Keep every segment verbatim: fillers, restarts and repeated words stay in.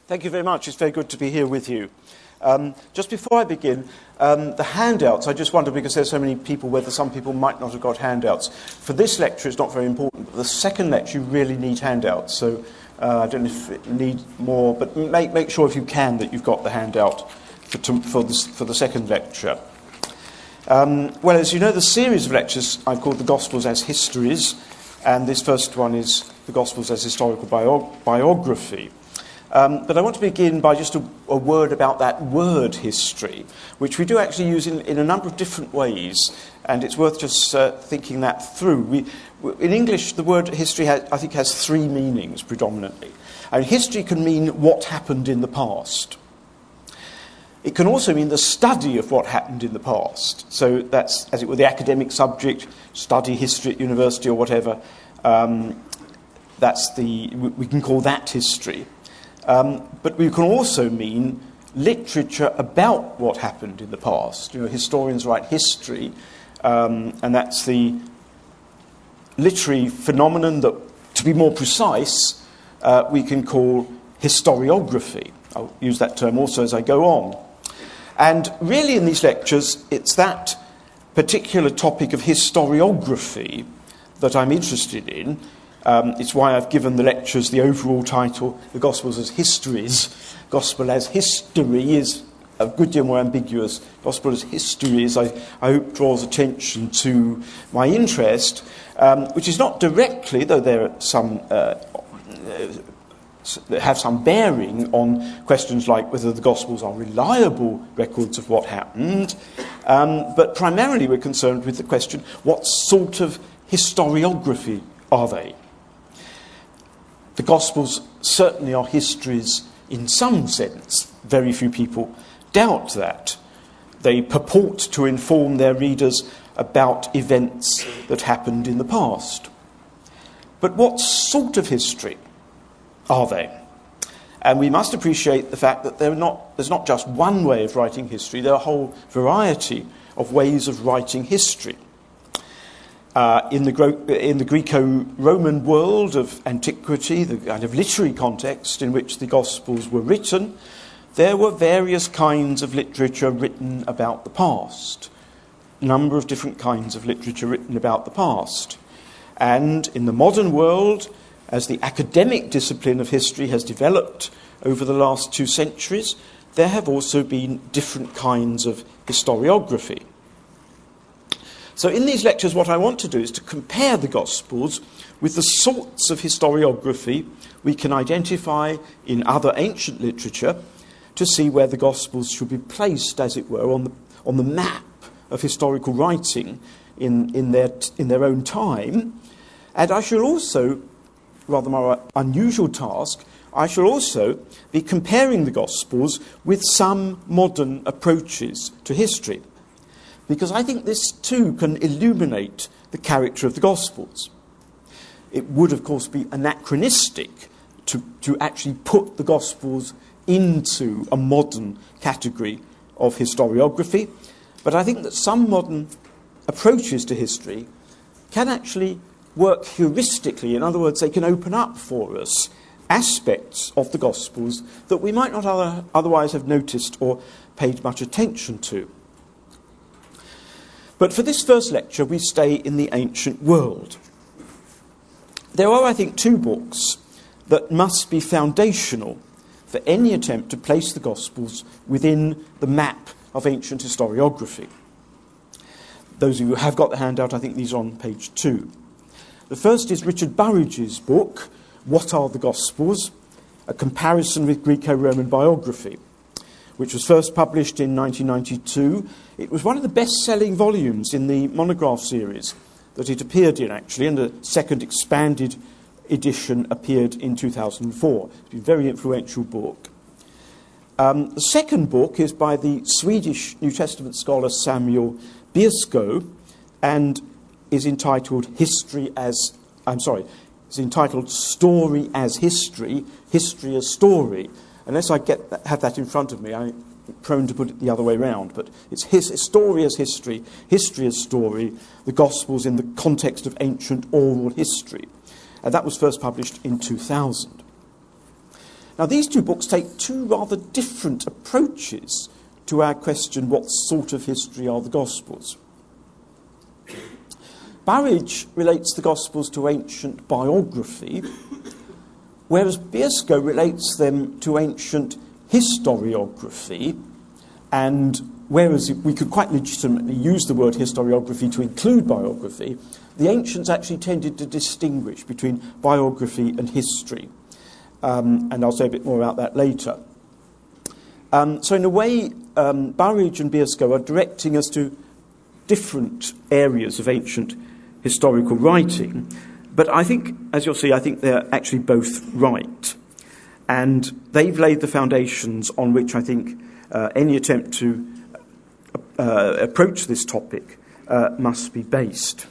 Thank you very much. It's very good to be here with you. Um, just before I begin, um, the handouts, I just wonder, because there's so many people, whether some people might not have got handouts. For this lecture, it's not very important, but the second lecture, you really need handouts. So uh, I don't know if you need more, but make, make sure if you can that you've got the handout for, to, for, this, for the second lecture. Um, well, as you know, the series of lectures I've called the Gospels as Histories, and this first one is the Gospels as Historical bio- Biography. Um, but I want to begin by just a, a word about that word history, which we do actually use in, in a number of different ways, and it's worth just uh, thinking that through. We, in English, the word history, has, I think, has three meanings predominantly. And history can mean what happened in the past. It can also mean the study of what happened in the past. So that's, as it were, the academic subject, study history at university or whatever. Um, that's the we can call that history. Um, but we can also mean literature about what happened in the past. You know, historians write history, um, and that's the literary phenomenon that, to be more precise, uh, we can call historiography. I'll use that term also as I go on. And really in these lectures, it's that particular topic of historiography that I'm interested in. Um, it's why I've given the lectures the overall title, The Gospels as Histories. Gospel as History is a good deal more ambiguous. Gospel as Histories, I, I hope, draws attention to my interest, um, which is not directly, though there are some uh, that have some bearing on questions like whether the Gospels are reliable records of what happened, um, but primarily we're concerned with the question, what sort of historiography are they? The Gospels certainly are histories in some sense. Very few people doubt that. They purport to inform their readers about events that happened in the past. But what sort of history are they? And we must appreciate the fact that they're not, there's not just one way of writing history, there are a whole variety of ways of writing history. Uh, in, the, in the Greco-Roman world of antiquity, the kind of literary context in which the Gospels were written, there were various kinds of literature written about the past. A number of different kinds of literature written about the past. And in the modern world, as the academic discipline of history has developed over the last two centuries, there have also been different kinds of historiography. So in these lectures, what I want to do is to compare the Gospels with the sorts of historiography we can identify in other ancient literature to see where the Gospels should be placed, as it were, on the, on the map of historical writing in, in, their, in their own time. And I shall also, rather more unusual task, I shall also be comparing the Gospels with some modern approaches to history. Because I think this too can illuminate the character of the Gospels. It would, of course, be anachronistic to, to actually put the Gospels into a modern category of historiography, but I think that some modern approaches to history can actually work heuristically. In other words, they can open up for us aspects of the Gospels that we might not other, otherwise have noticed or paid much attention to. But for this first lecture, we stay in the ancient world. There are, I think, two books that must be foundational for any attempt to place the Gospels within the map of ancient historiography. Those of you who have got the handout, I think these are on page two. The first is Richard Burridge's book, What Are the Gospels? A Comparison with Greco-Roman Biography, which was first published in nineteen ninety-two. It was one of the best-selling volumes in the monograph series that it appeared in, actually, and a second expanded edition appeared in two thousand four. It's been a very influential book. Um, the second book is by the Swedish New Testament scholar Samuel Biersko and is entitled History as... I'm sorry, it's entitled Story as History, History as Story. Unless I get that, have that in front of me, I'm prone to put it the other way around. But it's his, story as history, history as story, the Gospels in the context of ancient oral history. And that was first published in two thousand. Now, these two books take two rather different approaches to our question, what sort of history are the Gospels? Burridge relates the Gospels to ancient biography, whereas Biersko relates them to ancient historiography, and whereas we could quite legitimately use the word historiography to include biography, the ancients actually tended to distinguish between biography and history. Um, and I'll say a bit more about that later. Um, so in a way, um, Burridge and Biersko are directing us to different areas of ancient historical writing, but I think, as you'll see, I think they're actually both right. And they've laid the foundations on which I think uh, any attempt to uh, approach this topic uh, must be based.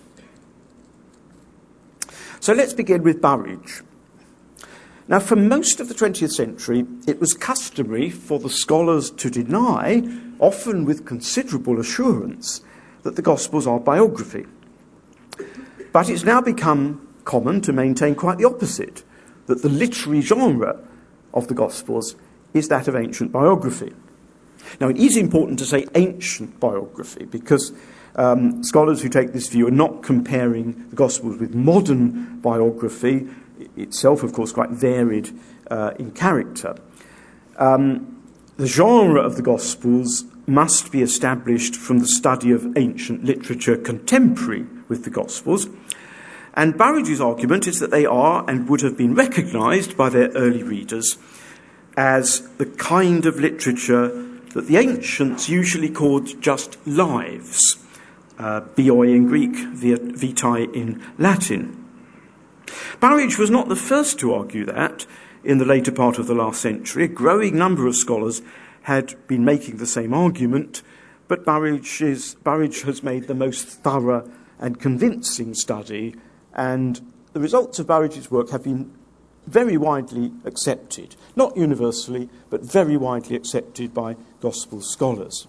So let's begin with Burridge. Now, for most of the twentieth century, it was customary for the scholars to deny, often with considerable assurance, that the Gospels are biography. But it's now become common to maintain quite the opposite, that the literary genre of the Gospels is that of ancient biography. Now, it is important to say ancient biography, because um, scholars who take this view are not comparing the Gospels with modern biography, itself, of course, quite varied uh, in character. Um, the genre of the Gospels must be established from the study of ancient literature contemporary with the Gospels, and Burridge's argument is that they are and would have been recognised by their early readers as the kind of literature that the ancients usually called just lives, uh, bioi in Greek, vitae in Latin. Burridge was not the first to argue that. In the later part of the last century, a growing number of scholars had been making the same argument, but Burridge, is, Burridge has made the most thorough and convincing study, and the results of Burridge's work have been very widely accepted, not universally, but very widely accepted by Gospel scholars.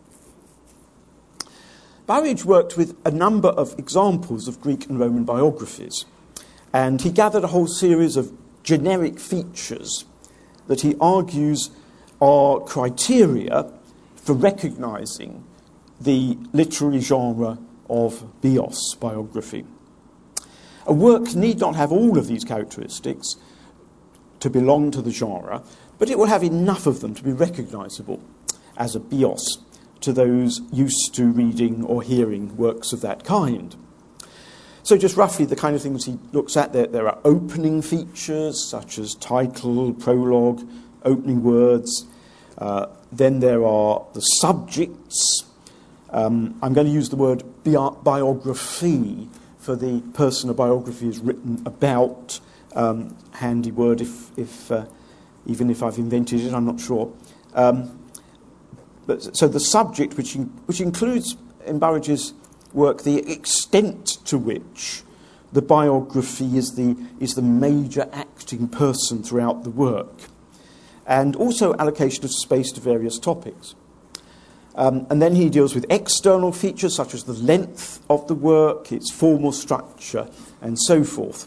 Burridge worked with a number of examples of Greek and Roman biographies, and he gathered a whole series of generic features that he argues are criteria for recognising the literary genre of bios, biography. A work need not have all of these characteristics to belong to the genre, but it will have enough of them to be recognisable as a bios to those used to reading or hearing works of that kind. So just roughly the kind of things he looks at, there, there are opening features such as title, prologue, opening words. Uh, then there are the subjects. Um, I'm going to use the word bi- biography for the person a biography is written about. Um, handy word, if, if uh, even if I've invented it, I'm not sure. Um, but so the subject, which in, which includes in Burridge's work the extent to which the biography is the is the major acting person throughout the work, and also allocation of space to various topics. Um, and then he deals with external features such as the length of the work, its formal structure, and so forth.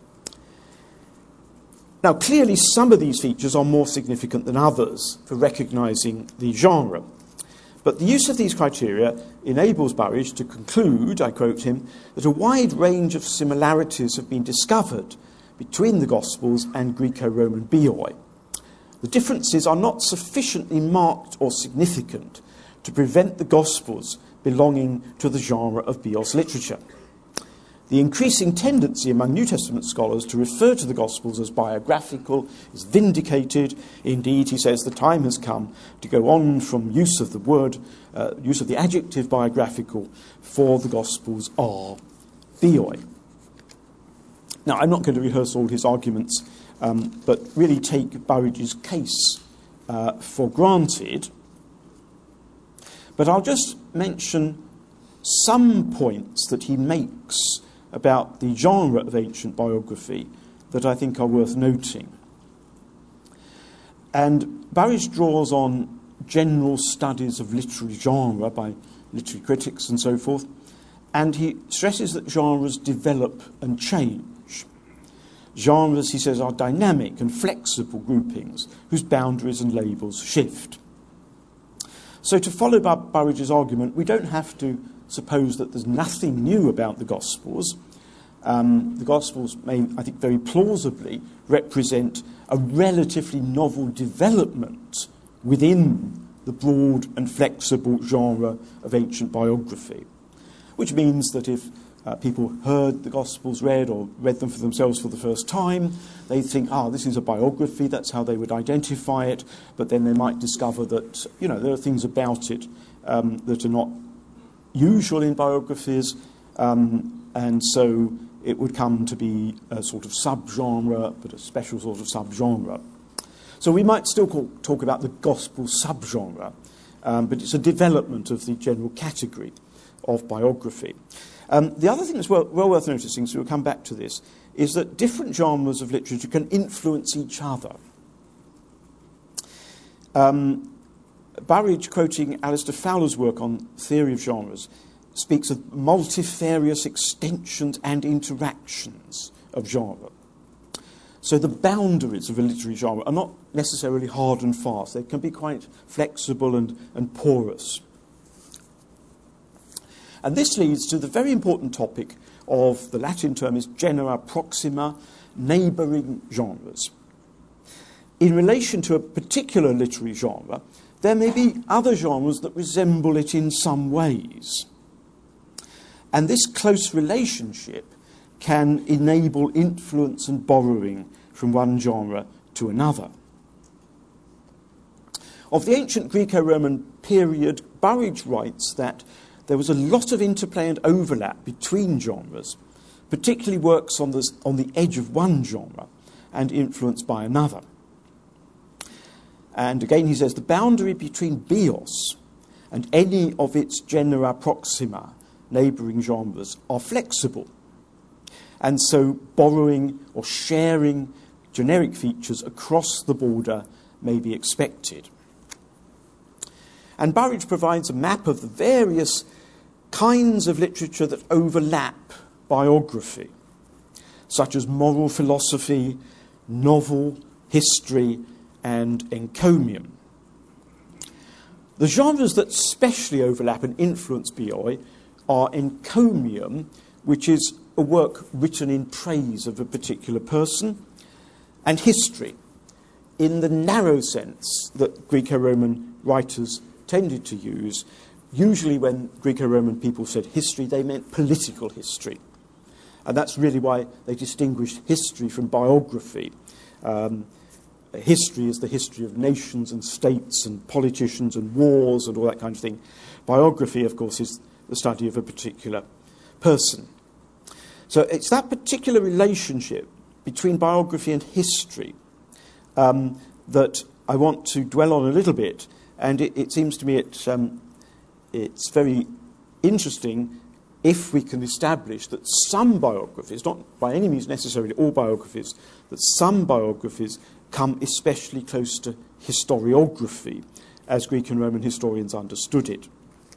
Now, clearly, some of these features are more significant than others for recognising the genre. But the use of these criteria enables Burridge to conclude, I quote him, that a wide range of similarities have been discovered between the Gospels and Greco-Roman bioi. The differences are not sufficiently marked or significant to prevent the Gospels belonging to the genre of bios literature. The increasing tendency among New Testament scholars to refer to the Gospels as biographical is vindicated. Indeed, he says the time has come to go on from use of the word, uh, use of the adjective biographical, for the Gospels are bioi. Now, I'm not going to rehearse all his arguments, um, but really take Burridge's case uh, for granted. But I'll just mention some points that he makes about the genre of ancient biography that I think are worth noting. And Burridge draws on general studies of literary genre by literary critics and so forth, and he stresses that genres develop and change. Genres, he says, are dynamic and flexible groupings whose boundaries and labels shift. So to follow Bur- Burridge's argument, we don't have to suppose that there's nothing new about the Gospels. Um, the Gospels may, I think, very plausibly represent a relatively novel development within the broad and flexible genre of ancient biography, which means that if uh, people heard the Gospels read or read them for themselves for the first time, they think, ah, this is a biography, that's how they would identify it, but then they might discover that, you know, there are things about it um, that are not usual in biographies, um, and so it would come to be a sort of subgenre, but a special sort of subgenre. So we might still call, talk about the Gospel subgenre, um, but it's a development of the general category of biography. Um, the other thing that's well, well worth noticing, so we'll come back to this, is that different genres of literature can influence each other. Um, Burridge, quoting Alistair Fowler's work on theory of genres, speaks of multifarious extensions and interactions of genre. So the boundaries of a literary genre are not necessarily hard and fast. They can be quite flexible and, and porous. And this leads to the very important topic of the Latin term is genera proxima, neighbouring genres. In relation to a particular literary genre, there may be other genres that resemble it in some ways. And this close relationship can enable influence and borrowing from one genre to another. Of the ancient Greco-Roman period, Burridge writes that there was a lot of interplay and overlap between genres, particularly works on the, on the edge of one genre and influenced by another. And again, he says, the boundary between bios and any of its genera proxima, neighbouring genres, are flexible. And so borrowing or sharing generic features across the border may be expected. And Burridge provides a map of the various kinds of literature that overlap biography, such as moral philosophy, novel, history, and encomium. The genres that specially overlap and influence Bioi are encomium, which is a work written in praise of a particular person, and history, in the narrow sense that Greco-Roman writers tended to use. Usually when Greco-Roman people said history, they meant political history. And that's really why they distinguished history from biography. Um, history is the history of nations and states and politicians and wars and all that kind of thing. Biography, of course, is the study of a particular person. So it's that particular relationship between biography and history um, that I want to dwell on a little bit. And it, it seems to me it, um, it's very interesting if we can establish that some biographies, not by any means necessarily all biographies, that some biographies come especially close to historiography, as Greek and Roman historians understood it.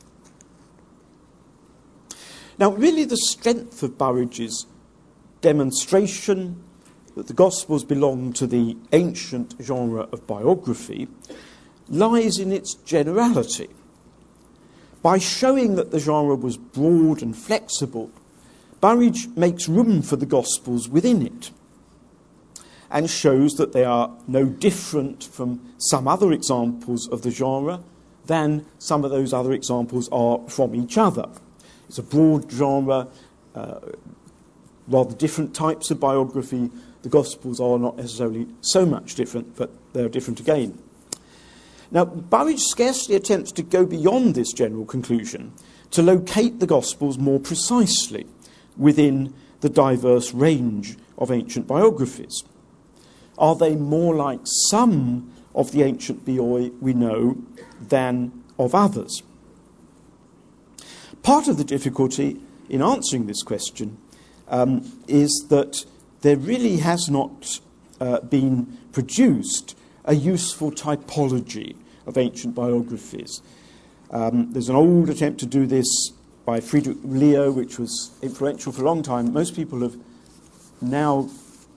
Now, really the strength of Burridge's demonstration that the Gospels belong to the ancient genre of biography lies in its generality. By showing that the genre was broad and flexible, Burridge makes room for the Gospels within it and shows that they are no different from some other examples of the genre than some of those other examples are from each other. It's a broad genre, uh, rather different types of biography. The Gospels are not necessarily so much different, but they're different again. Now, Burridge scarcely attempts to go beyond this general conclusion to locate the Gospels more precisely within the diverse range of ancient biographies. Are they more like some of the ancient Bioi we know than of others? Part of the difficulty in answering this question um, is that there really has not uh, been produced a useful typology of ancient biographies. Um, there's an old attempt to do this by Friedrich Leo, which was influential for a long time. Most people have now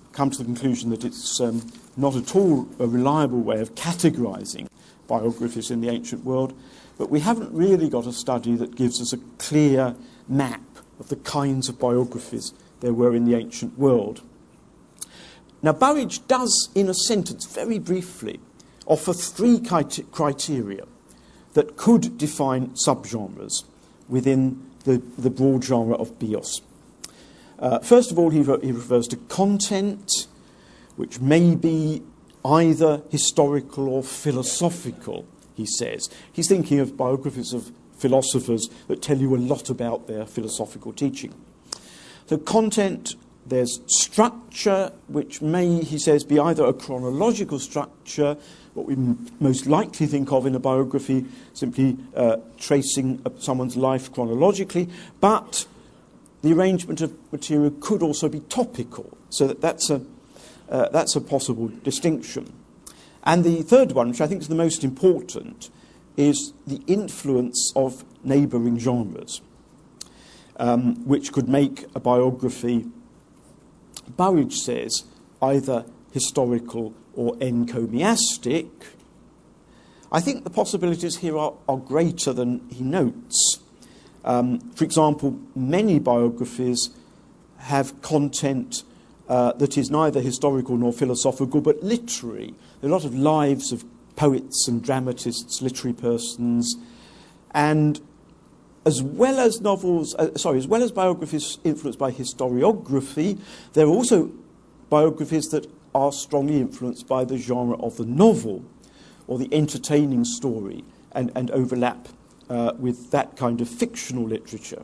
come to the conclusion that it's um, not at all a reliable way of categorising biographies in the ancient world, but we haven't really got a study that gives us a clear map of the kinds of biographies there were in the ancient world. Now, Burridge does, in a sentence, very briefly, offer three criteria that could define subgenres within the, the broad genre of bios. Uh, first of all, he, re- he refers to content, which may be either historical or philosophical, he says. He's thinking of biographies of philosophers that tell you a lot about their philosophical teaching. So content, there's structure, which may, he says, be either a chronological structure, what we m- most likely think of in a biography, simply uh, tracing someone's life chronologically, but the arrangement of material could also be topical, so that that's a, uh, that's a possible distinction. And the third one, which I think is the most important, is the influence of neighbouring genres, um, which could make a biography, Burridge says, either historical or encomiastic. I think the possibilities here are, are greater than he notes. Um, for example, many biographies have content uh, that is neither historical nor philosophical, but literary. There are a lot of lives of poets and dramatists, literary persons, and as well as novels, uh, sorry, as well as biographies influenced by historiography, there are also biographies that are strongly influenced by the genre of the novel or the entertaining story and, and overlap uh, with that kind of fictional literature.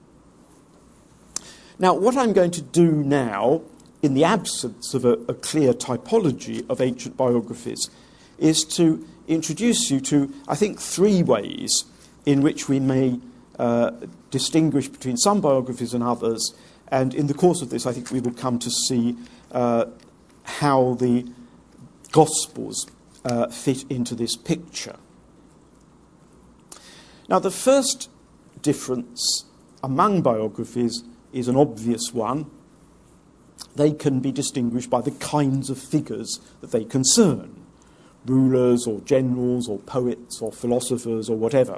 Now, what I'm going to do now, in the absence of a, a clear typology of ancient biographies, is to introduce you to, I think, three ways in which we may uh, distinguish between some biographies and others. And in the course of this, I think we will come to see uh, how the Gospels uh, fit into this picture. Now, the first difference among biographies is an obvious one. They can be distinguished by the kinds of figures that they concern, rulers or generals or poets or philosophers or whatever.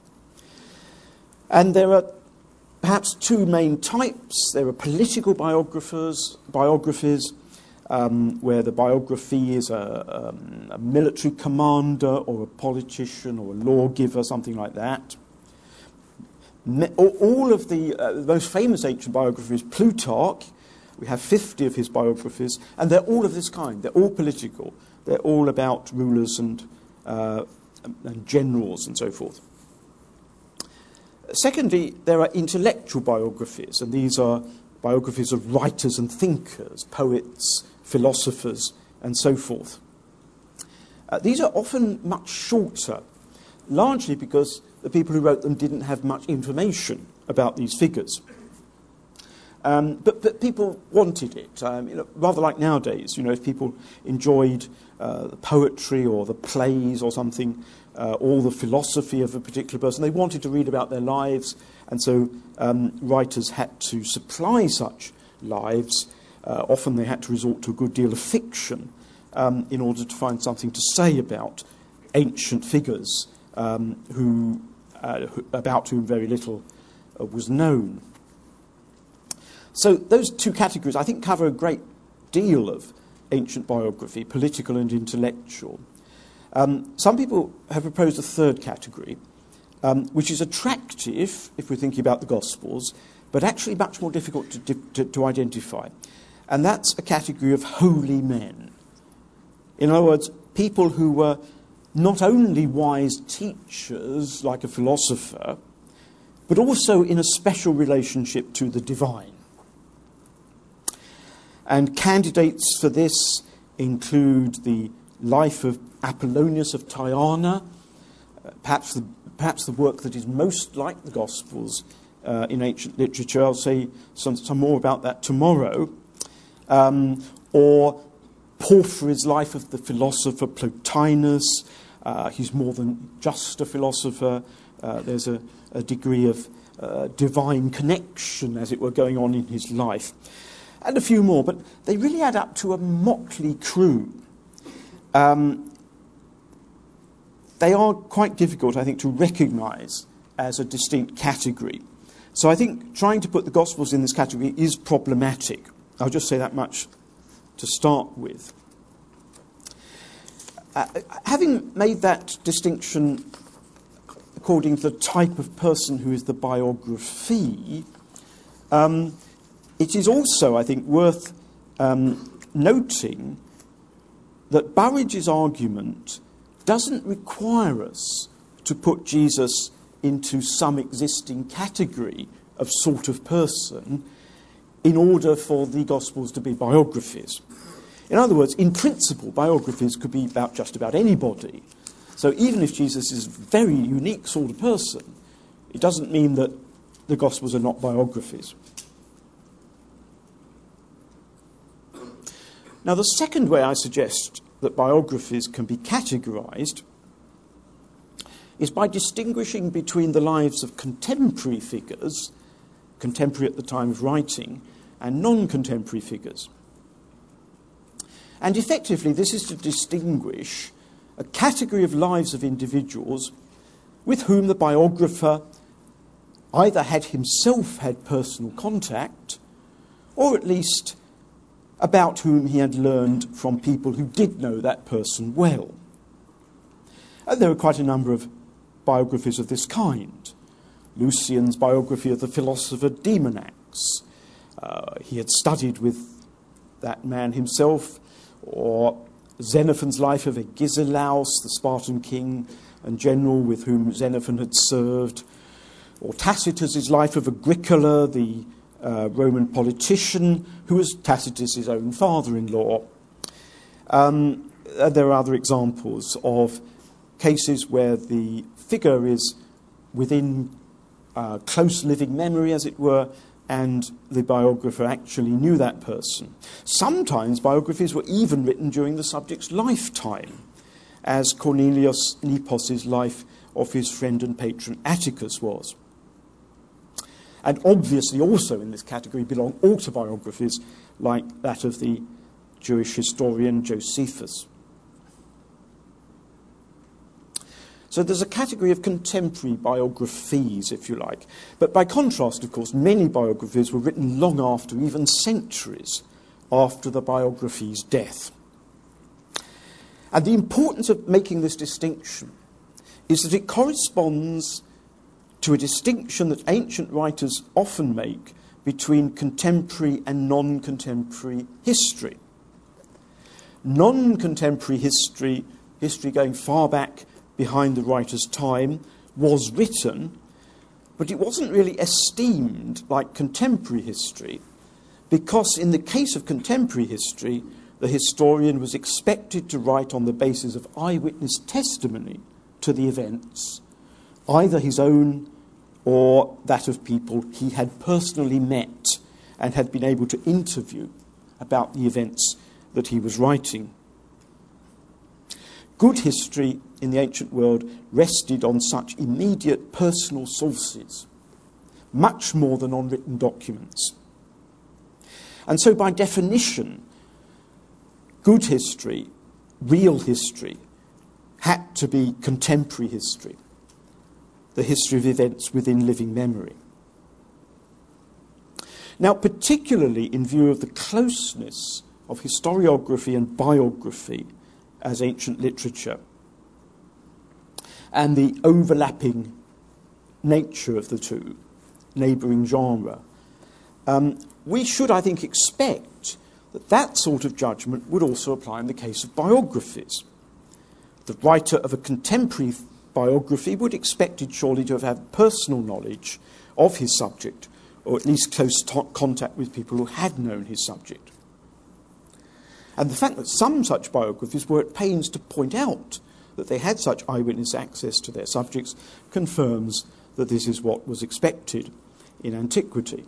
And there are perhaps two main types. There are political biographers, biographies, um, where the biography is a, um, a military commander or a politician or a lawgiver, something like that. Me- all of the, uh, the most famous ancient biographies, Plutarch, we have fifty of his biographies, and they're all of this kind. They're all political. They're all about rulers and, uh, and generals and so forth. Secondly, there are intellectual biographies, and these are biographies of writers and thinkers, poets, philosophers, and so forth. Uh, these are often much shorter, largely because the people who wrote them didn't have much information about these figures. Um, but, but people wanted it, um, you know, rather like nowadays. You know, if people enjoyed uh, the poetry or the plays or something, uh, or the philosophy of a particular person, they wanted to read about their lives, and so um, writers had to supply such lives. Uh, often they had to resort to a good deal of fiction um, in order to find something to say about ancient figures um, who, uh, who, about whom very little uh, was known. So those two categories, I think, cover a great deal of ancient biography, political and intellectual. Um, some people have proposed a third category, um, which is attractive if we're thinking about the Gospels, but actually much more difficult to, to, to identify. And that's a category of holy men. In other words, people who were not only wise teachers, like a philosopher, but also in a special relationship to the divine. And candidates for this include the life of Apollonius of Tyana, uh, perhaps, the, perhaps the work that is most like the Gospels uh, in ancient literature. I'll say some, some more about that tomorrow. Um, or Porphyry's life of the philosopher Plotinus. Uh, he's more than just a philosopher. Uh, there's a, a degree of uh, divine connection, as it were, going on in his life. and a few more, but they really add up to a motley crew. Um, they are quite difficult, I think, to recognise as a distinct category. So I think trying to put the Gospels in this category is problematic. I'll just say that much to start with. Uh, having made that distinction according to the type of person who is the biography, um, it is also, I think, worth um, noting that Burridge's argument doesn't require us to put Jesus into some existing category of sort of person in order for the Gospels to be biographies. In other words, in principle, biographies could be about just about anybody. So even if Jesus is a very unique sort of person, it doesn't mean that the Gospels are not biographies. Now, the second way I suggest that biographies can be categorised is by distinguishing between the lives of contemporary figures, contemporary at the time of writing, and non-contemporary figures. And effectively, this is to distinguish a category of lives of individuals with whom the biographer either had himself had personal contact, or at least about whom he had learned from people who did know that person well. And there are quite a number of biographies of this kind. Lucian's biography of the philosopher Demonax. Uh, he had studied with that man himself, or Xenophon's life of Agesilaus, the Spartan king and general with whom Xenophon had served, or Tacitus's life of Agricola, the uh, Roman politician, who was Tacitus's own father-in-law. Um, there are other examples of cases where the figure is within uh, close living memory, as it were, and the biographer actually knew that person. Sometimes biographies were even written during the subject's lifetime, as Cornelius Nepos' life of his friend and patron Atticus was. And obviously also in this category belong autobiographies like that of the Jewish historian Josephus. So there's a category of contemporary biographies, if you like. But by contrast, of course, many biographies were written long after, even centuries after the biography's death. And the importance of making this distinction is that it corresponds to a distinction that ancient writers often make between contemporary and non-contemporary history. Non-contemporary history, history going far back behind the writer's time, was written, but it wasn't really esteemed like contemporary history, because in the case of contemporary history, the historian was expected to write on the basis of eyewitness testimony to the events, either his own or that of people he had personally met and had been able to interview about the events that he was writing. Good history in the ancient world rested on such immediate personal sources, much more than on written documents. And so by definition, good history, real history, had to be contemporary history, the history of events within living memory. Now, particularly in view of the closeness of historiography and biography as ancient literature, and the overlapping nature of the two, neighbouring genre, um, we should, I think, expect that that sort of judgment would also apply in the case of biographies. The writer of a contemporary biography would expect it surely to have had personal knowledge of his subject, or at least close to- contact with people who had known his subject. And the fact that some such biographies were at pains to point out that they had such eyewitness access to their subjects confirms that this is what was expected in antiquity.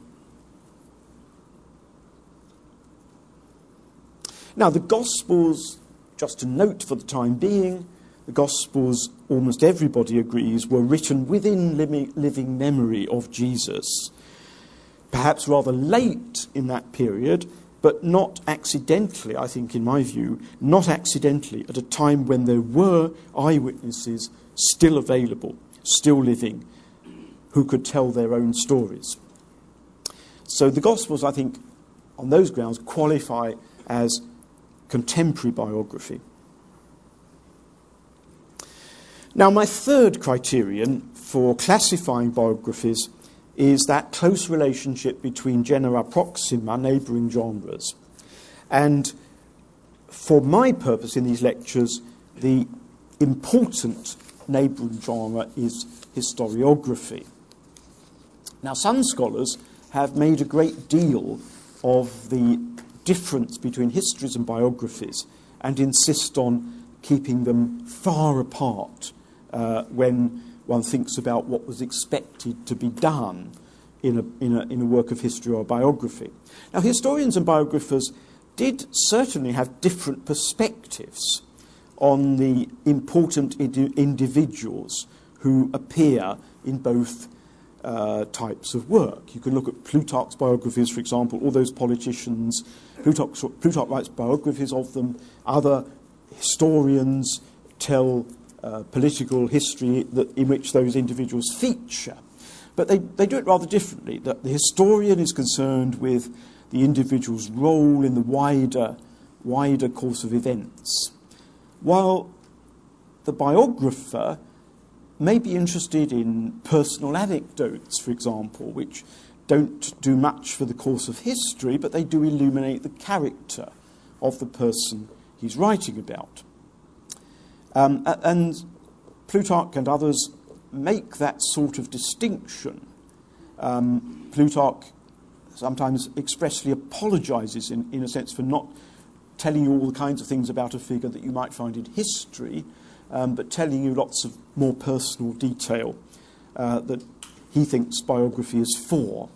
Now, the Gospels, just to note for the time being, the Gospels, almost everybody agrees, were written within living memory of Jesus, perhaps rather late in that period, but not accidentally, I think, in my view, not accidentally at a time when there were eyewitnesses still available, still living, who could tell their own stories. So the Gospels, I think, on those grounds, qualify as contemporary biography. Now, my third criterion for classifying biographies is that close relationship between genera proxima, neighbouring genres. And for my purpose in these lectures, the important neighbouring genre is historiography. Now, some scholars have made a great deal of the difference between histories and biographies and insist on keeping them far apart uh, when one thinks about what was expected to be done in a, in a, in a work of history or biography. Now, historians and biographers did certainly have different perspectives on the important indi- individuals who appear in both uh, types of work. You can look at Plutarch's biographies, for example, all those politicians. Plutarch, Plutarch writes biographies of them. Other historians tell uh, political history that, in which those individuals feature. But they, they do it rather differently. That the historian is concerned with the individual's role in the wider, wider course of events, while the biographer may be interested in personal anecdotes, for example, which don't do much for the course of history, but they do illuminate the character of the person he's writing about. Um, and Plutarch and others make that sort of distinction. Um, Plutarch sometimes expressly apologises, in, in a sense, for not telling you all the kinds of things about a figure that you might find in history, um, but telling you lots of more personal detail uh, that he thinks biography is for.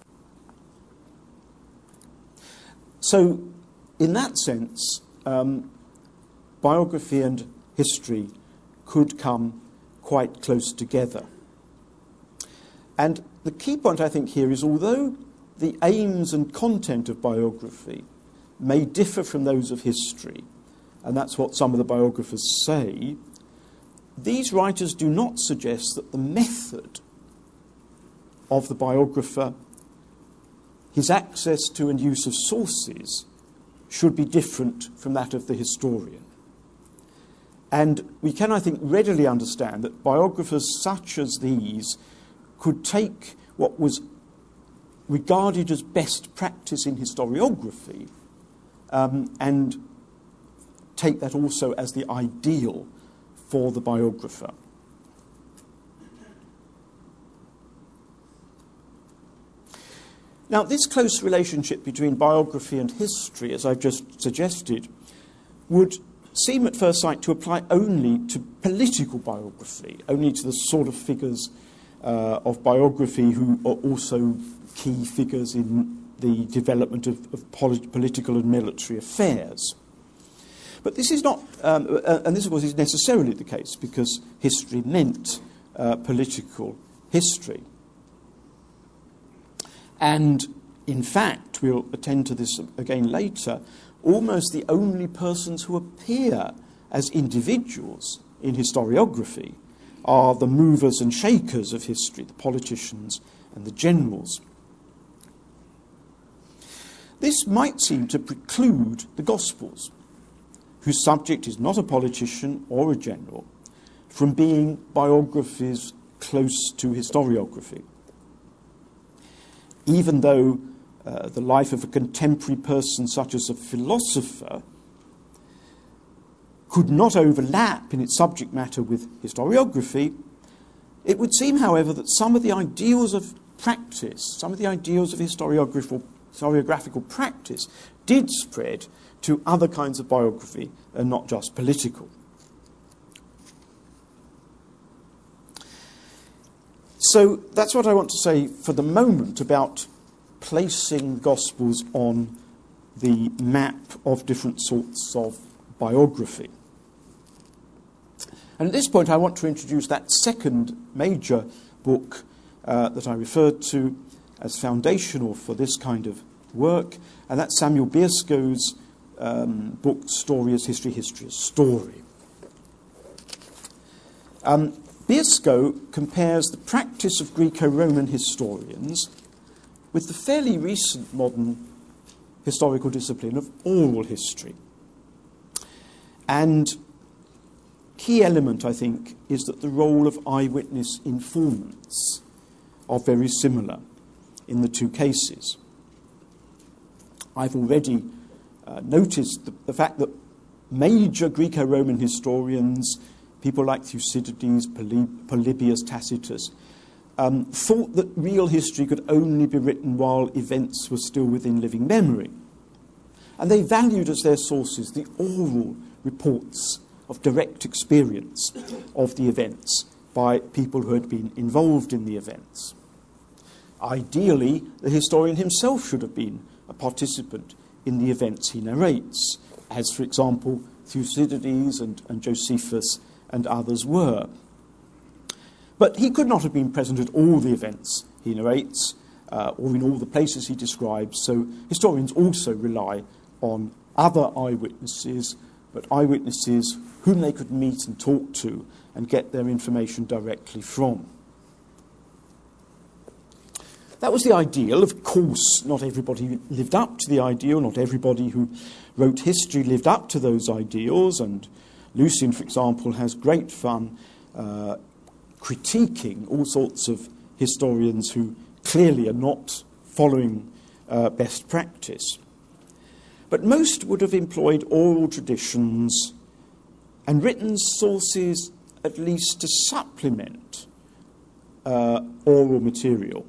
So, in that sense, um, biography and history could come quite close together. And the key point, I think, here is although the aims and content of biography may differ from those of history, and that's what some of the biographers say, these writers do not suggest that the method of the biographer, his access to and use of sources, should be different from that of the historian. And we can, I think, readily understand that biographers such as these could take what was regarded as best practice in historiography um, and take that also as the ideal for the biographer. Now, this close relationship between biography and history, as I've just suggested, would seem at first sight to apply only to political biography, only to the sort of figures uh, of biography who are also key figures in the development of, of polit- political and military affairs. But this is not, um, uh, and this of course is necessarily the case because history meant uh, political history. And in fact, we'll attend to this again later, almost the only persons who appear as individuals in historiography are the movers and shakers of history, the politicians and the generals. This might seem to preclude the Gospels, whose subject is not a politician or a general, from being biographies close to historiography. Even though uh, the life of a contemporary person such as a philosopher could not overlap in its subject matter with historiography, it would seem, however, that some of the ideals of practice, some of the ideals of historiographical, historiographical practice did spread to other kinds of biography and not just political. So that's what I want to say for the moment about placing the Gospels on the map of different sorts of biography. And at this point I want to introduce that second major book uh, that I referred to as foundational for this kind of work, and that's Samuel Biersko's um, book, Story as History, History as Story. Um, Biersko compares the practice of Greco-Roman historians with the fairly recent modern historical discipline of oral history. And key element, I think, is that the role of eyewitness informants are very similar in the two cases. I've already uh, noticed the, the fact that major Greco-Roman historians, people like Thucydides, Poly- Polybius, Tacitus, um, thought that real history could only be written while events were still within living memory. And they valued as their sources the oral reports of direct experience of the events by people who had been involved in the events. Ideally, the historian himself should have been a participant in the events he narrates, as, for example, Thucydides and, and Josephus and others were. But he could not have been present at all the events he narrates, uh, or in all the places he describes, so historians also rely on other eyewitnesses, but eyewitnesses whom they could meet and talk to and get their information directly from. That was the ideal. Of course, not everybody lived up to the ideal. Not everybody who wrote history lived up to those ideals. And Lucian, for example, has great fun uh, critiquing all sorts of historians who clearly are not following uh, best practice. But most would have employed oral traditions and written sources at least to supplement uh, oral material.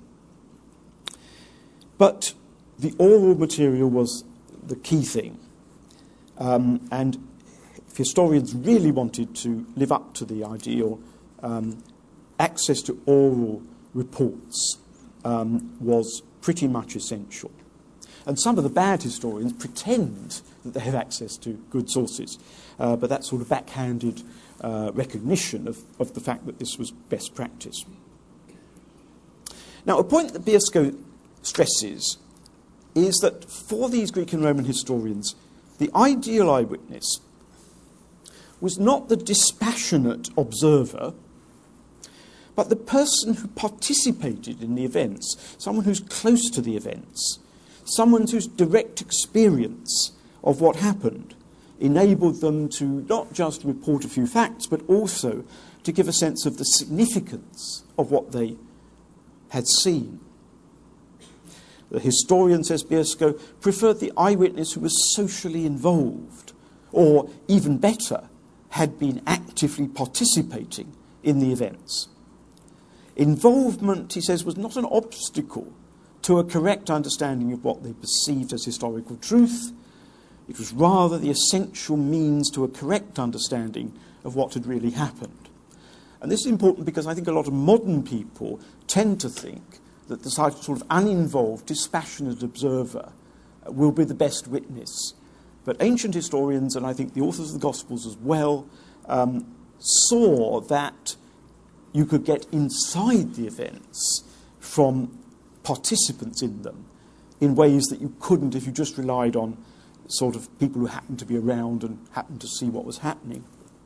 But the oral material was the key thing. Um, and if historians really wanted to live up to the ideal, um, access to oral reports um, was pretty much essential. And some of the bad historians pretend that they have access to good sources, uh, but that's sort of backhanded uh, recognition of, of the fact that this was best practice. Now, a point that Biersko stresses is that for these Greek and Roman historians, the ideal eyewitness was not the dispassionate observer, but the person who participated in the events, someone who's close to the events, someone whose direct experience of what happened enabled them to not just report a few facts, but also to give a sense of the significance of what they had seen. The historian, says Biersko, preferred the eyewitness who was socially involved, or, even better, had been actively participating in the events. Involvement, he says, was not an obstacle to a correct understanding of what they perceived as historical truth. It was rather the essential means to a correct understanding of what had really happened. And this is important because I think a lot of modern people tend to think that the sort of uninvolved, dispassionate observer will be the best witness. But ancient historians, and I think the authors of the Gospels as well, um, saw that you could get inside the events from participants in them in ways that you couldn't if you just relied on sort of people who happened to be around and happened to see what was happening.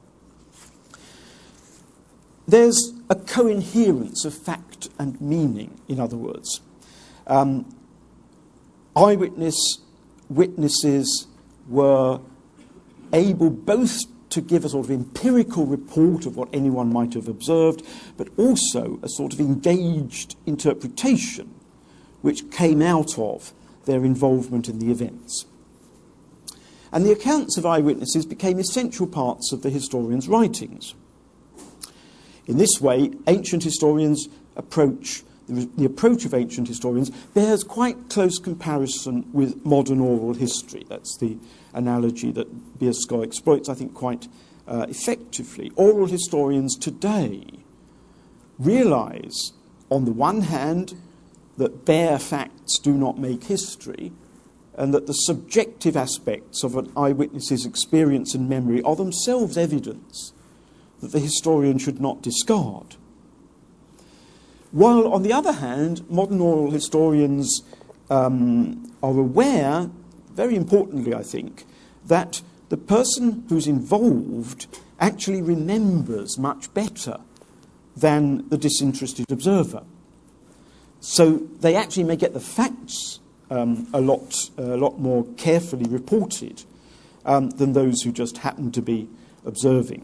There's a coherence of fact and meaning, in other words. Um, eyewitness witnesses were able both to give a sort of empirical report of what anyone might have observed, but also a sort of engaged interpretation which came out of their involvement in the events. And the accounts of eyewitnesses became essential parts of the historians' writings. In this way, ancient historians approach, the, the approach of ancient historians bears quite close comparison with modern oral history. That's the analogy that Biersko exploits, I think, quite uh, effectively. Oral historians today realise, on the one hand, that bare facts do not make history, and that the subjective aspects of an eyewitness's experience and memory are themselves evidence that the historian should not discard. While, on the other hand, modern oral historians um, are aware, very importantly I think, that the person who's involved actually remembers much better than the disinterested observer. So they actually may get the facts um, a lot, a lot more carefully reported um, than those who just happen to be observing.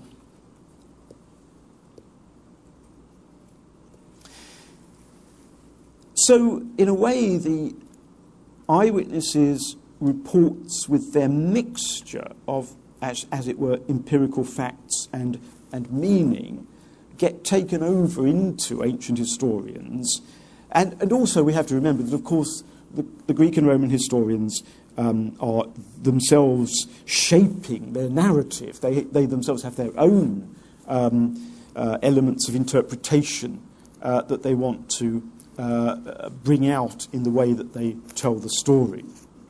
So, in a way, the eyewitnesses' reports, with their mixture of, as, as it were, empirical facts and, and meaning, get taken over into ancient historians. And, and also we have to remember that, of course, the, the Greek and Roman historians um, are themselves shaping their narrative. They, they themselves have their own um, uh, elements of interpretation uh, that they want to uh, bring out in the way that they tell the story.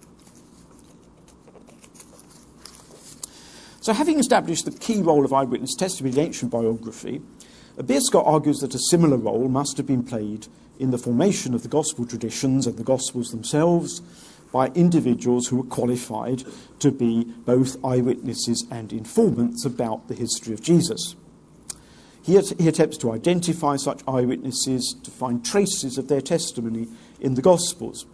So having established the key role of eyewitness testimony in ancient biography, Bierschot argues that a similar role must have been played in the formation of the gospel traditions and the gospels themselves by individuals who were qualified to be both eyewitnesses and informants about the history of Jesus. He, at- he attempts to identify such eyewitnesses, to find traces of their testimony in the gospels.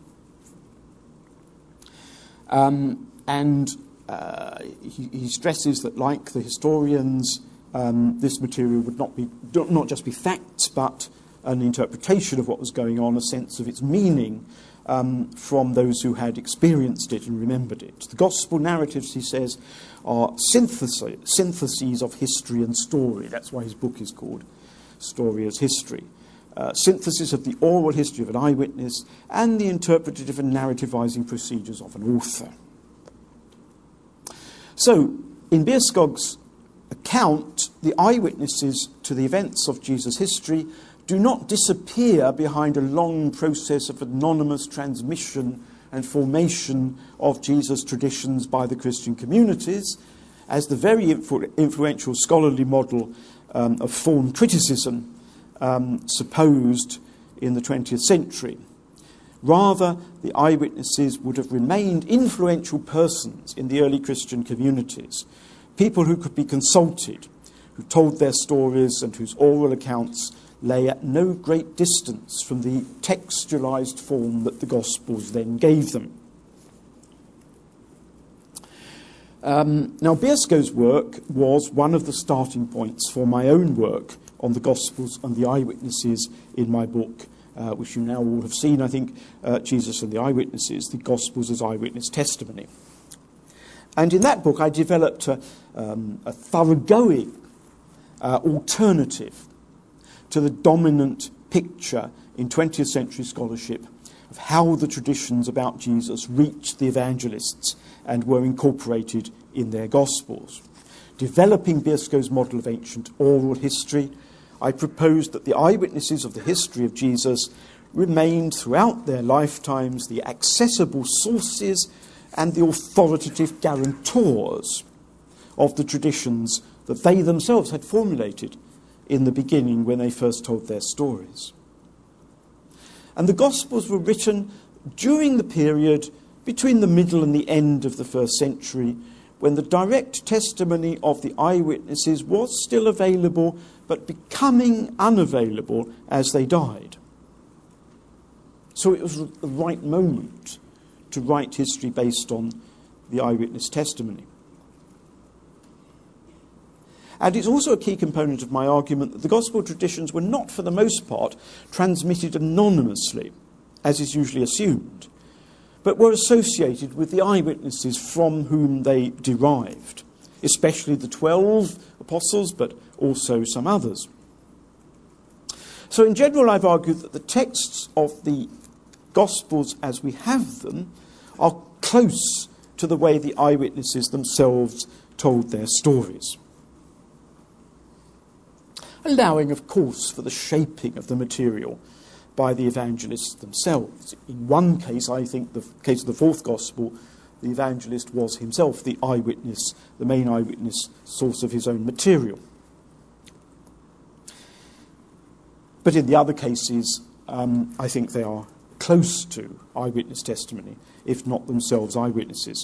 Um, and uh, he, he stresses that, like the historians, um, this material would not be not just be facts, but an interpretation of what was going on, a sense of its meaning um, from those who had experienced it and remembered it. The gospel narratives, he says, are synthesis, syntheses of history and story. That's why his book is called Story as History. Uh, synthesis of the oral history of an eyewitness and the interpretative and narrativizing procedures of an author. So, in Bierschot's account, the eyewitnesses to the events of Jesus' history do not disappear behind a long process of anonymous transmission and formation of Jesus' traditions by the Christian communities, as the very influ- influential scholarly model um, of form criticism um, supposed in the twentieth century. Rather, the eyewitnesses would have remained influential persons in the early Christian communities, people who could be consulted, who told their stories and whose oral accounts lay at no great distance from the textualized form that the Gospels then gave them. Um, now, Bierschot's work was one of the starting points for my own work on the Gospels and the eyewitnesses in my book, uh, which you now all have seen, I think, uh, Jesus and the Eyewitnesses, the Gospels as Eyewitness Testimony. And in that book, I developed a, um, a thoroughgoing uh, alternative to the dominant picture in twentieth century scholarship of how the traditions about Jesus reached the evangelists and were incorporated in their Gospels. Developing Bierschot's model of ancient oral history, I proposed that the eyewitnesses of the history of Jesus remained throughout their lifetimes the accessible sources and the authoritative guarantors of the traditions that they themselves had formulated in the beginning when they first told their stories. And the Gospels were written during the period between the middle and the end of the first century, when the direct testimony of the eyewitnesses was still available, but becoming unavailable as they died. So it was the right moment to write history based on the eyewitness testimony. And it's also a key component of my argument that the gospel traditions were not, for the most part, transmitted anonymously, as is usually assumed, but were associated with the eyewitnesses from whom they derived, especially the twelve apostles, but also some others. So in general, I've argued that the texts of the Gospels as we have them are close to the way the eyewitnesses themselves told their stories, allowing, of course, for the shaping of the material by the evangelists themselves. In one case, I think the case of the fourth Gospel, the evangelist was himself the eyewitness, the main eyewitness source of his own material. But in the other cases, um, I think they are close to eyewitness testimony, if not themselves eyewitnesses.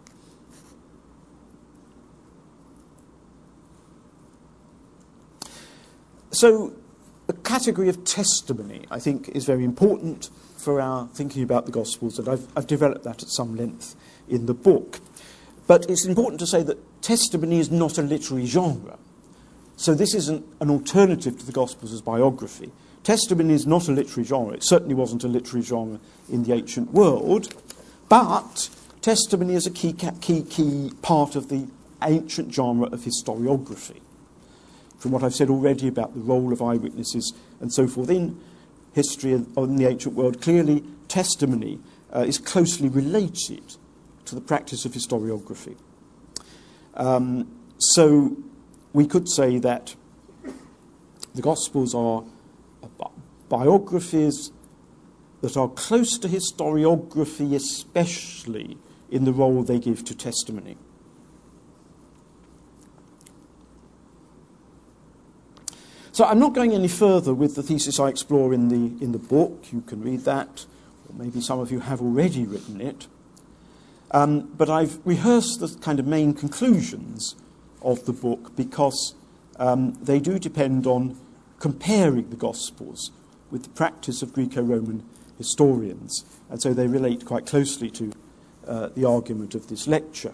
So the category of testimony, I think, is very important for our thinking about the Gospels, and I've, I've developed that at some length in the book. But it's important to say that testimony is not a literary genre. So this isn't an alternative to the Gospels as biography. Testimony is not a literary genre. It certainly wasn't a literary genre in the ancient world, but testimony is a key, key, key part of the ancient genre of historiography. From what I've said already about the role of eyewitnesses and so forth in history and in the ancient world, clearly testimony uh, is closely related to the practice of historiography. Um, so we could say that the Gospels are biographies that are close to historiography, especially in the role they give to testimony. So I'm not going any further with the thesis I explore in the in the book. You can read that, or maybe some of you have already written it. Um, but I've rehearsed the kind of main conclusions of the book because um, they do depend on comparing the Gospels with the practice of Greco-Roman historians, and so they relate quite closely to uh, the argument of this lecture.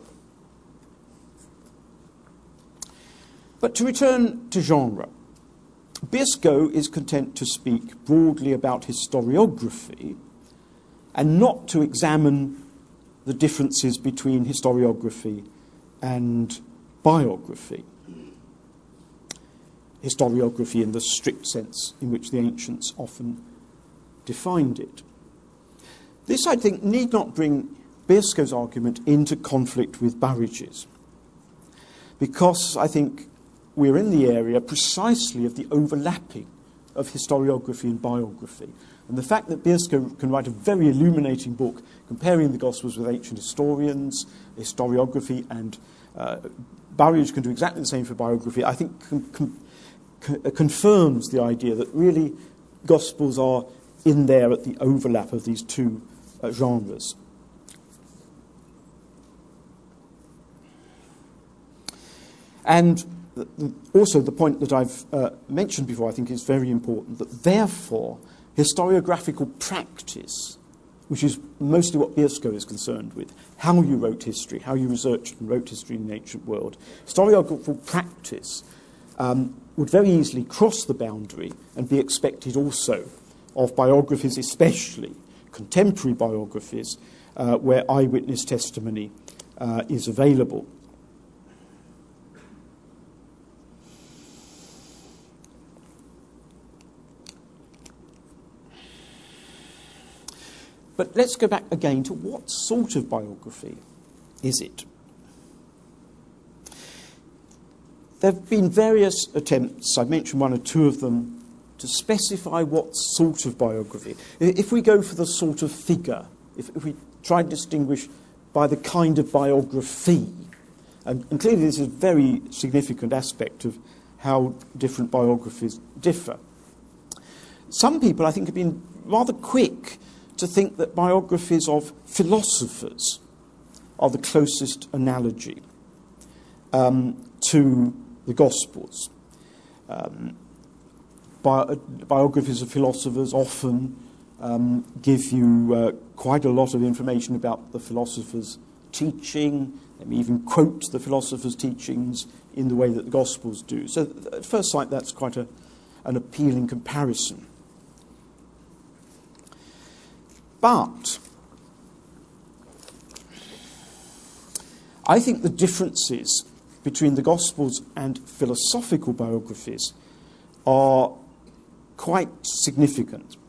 But to return to genre, Biersko is content to speak broadly about historiography and not to examine the differences between historiography and biography. Historiography in the strict sense in which the ancients often defined it. This, I think, need not bring Biersko's argument into conflict with Burridge's, because I think we're in the area precisely of the overlapping of historiography and biography. And the fact that Biersko can write a very illuminating book comparing the Gospels with ancient historians, historiography, and uh, Burridge can do exactly the same for biography, I think com- com- co- confirms the idea that really Gospels are in there at the overlap of these two uh, genres. And also, the point that I've uh, mentioned before, I think, is very important, that therefore, historiographical practice, which is mostly what Biersko is concerned with, how you wrote history, how you researched and wrote history in the ancient world, historiographical practice um, would very easily cross the boundary and be expected also of biographies, especially contemporary biographies, uh, where eyewitness testimony uh, is available. But let's go back again to what sort of biography is it? There have been various attempts, I mentioned one or two of them, to specify what sort of biography. If we go for the sort of figure, if, if we try to distinguish by the kind of biography, and, and clearly this is a very significant aspect of how different biographies differ. Some people, I think, have been rather quick to think that biographies of philosophers are the closest analogy um, to the Gospels. Um, bi- biographies of philosophers often um, give you uh, quite a lot of information about the philosopher's teaching. They may even quote the philosopher's teachings in the way that the Gospels do. So at first sight, that's quite a, an appealing comparison. But I think the differences between the Gospels and philosophical biographies are quite significant.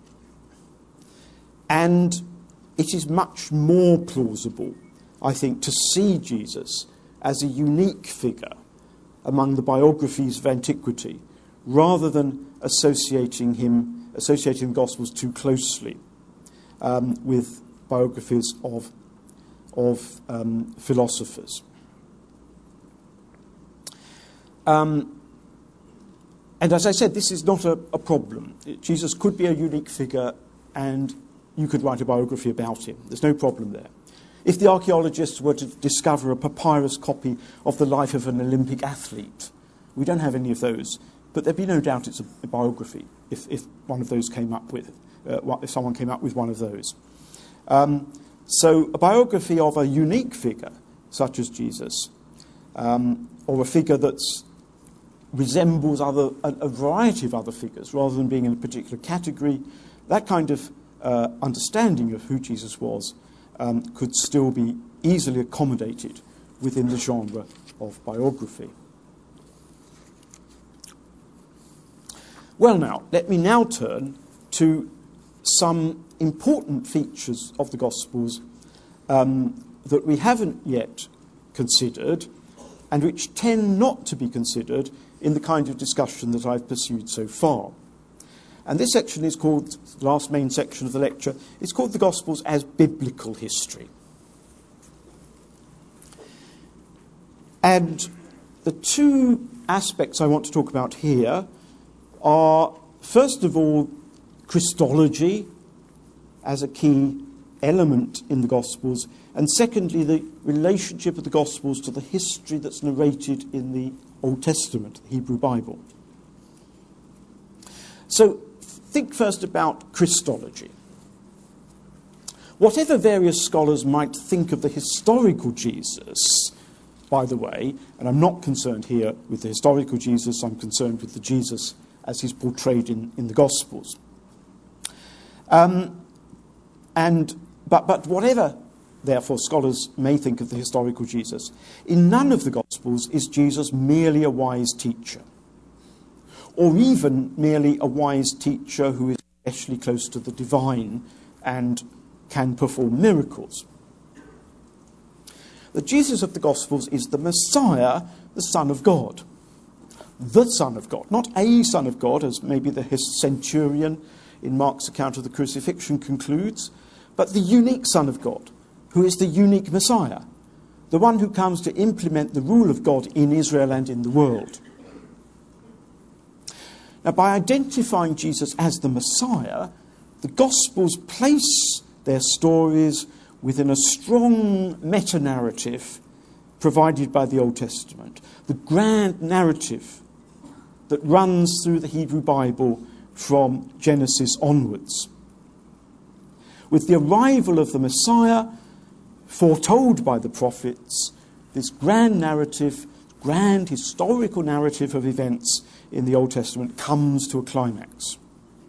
And it is much more plausible, I think, to see Jesus as a unique figure among the biographies of antiquity, rather than associating him, associating the Gospels too closely Um, with biographies of, of um, philosophers. Um, and as I said, this is not a, a problem. Jesus could be a unique figure, and you could write a biography about him. There's no problem there. If the archaeologists were to discover a papyrus copy of the life of an Olympic athlete, we don't have any of those, but there'd be no doubt it's a, a biography if, if one of those came up with, uh, if someone came up with one of those. Um, so a biography of a unique figure, such as Jesus, um, or a figure that resembles other, a, a variety of other figures, rather than being in a particular category, that kind of uh, understanding of who Jesus was um, could still be easily accommodated within the genre of biography. Well now, let me now turn to some important features of the Gospels um, that we haven't yet considered and which tend not to be considered in the kind of discussion that I've pursued so far. And this section is called, the last main section of the lecture, is called the Gospels as Biblical History. And the two aspects I want to talk about here are, first of all, Christology as a key element in the Gospels, and secondly, the relationship of the Gospels to the history that's narrated in the Old Testament, the Hebrew Bible. So, think first about Christology. Whatever various scholars might think of the historical Jesus, by the way, and I'm not concerned here with the historical Jesus, I'm concerned with the Jesus as he's portrayed in, in the Gospels. Um, and but, but whatever, therefore, scholars may think of the historical Jesus, in none of the Gospels is Jesus merely a wise teacher, or even merely a wise teacher who is especially close to the divine and can perform miracles. The Jesus of the Gospels is the Messiah, the Son of God. The Son of God, not a Son of God, as maybe the centurion in Mark's account of the crucifixion concludes, but the unique Son of God, who is the unique Messiah, the one who comes to implement the rule of God in Israel and in the world. Now, by identifying Jesus as the Messiah, the Gospels place their stories within a strong meta-narrative provided by the Old Testament, the grand narrative that runs through the Hebrew Bible from Genesis onwards. With the arrival of the Messiah, foretold by the prophets, this grand narrative, grand historical narrative of events in the Old Testament comes to a climax.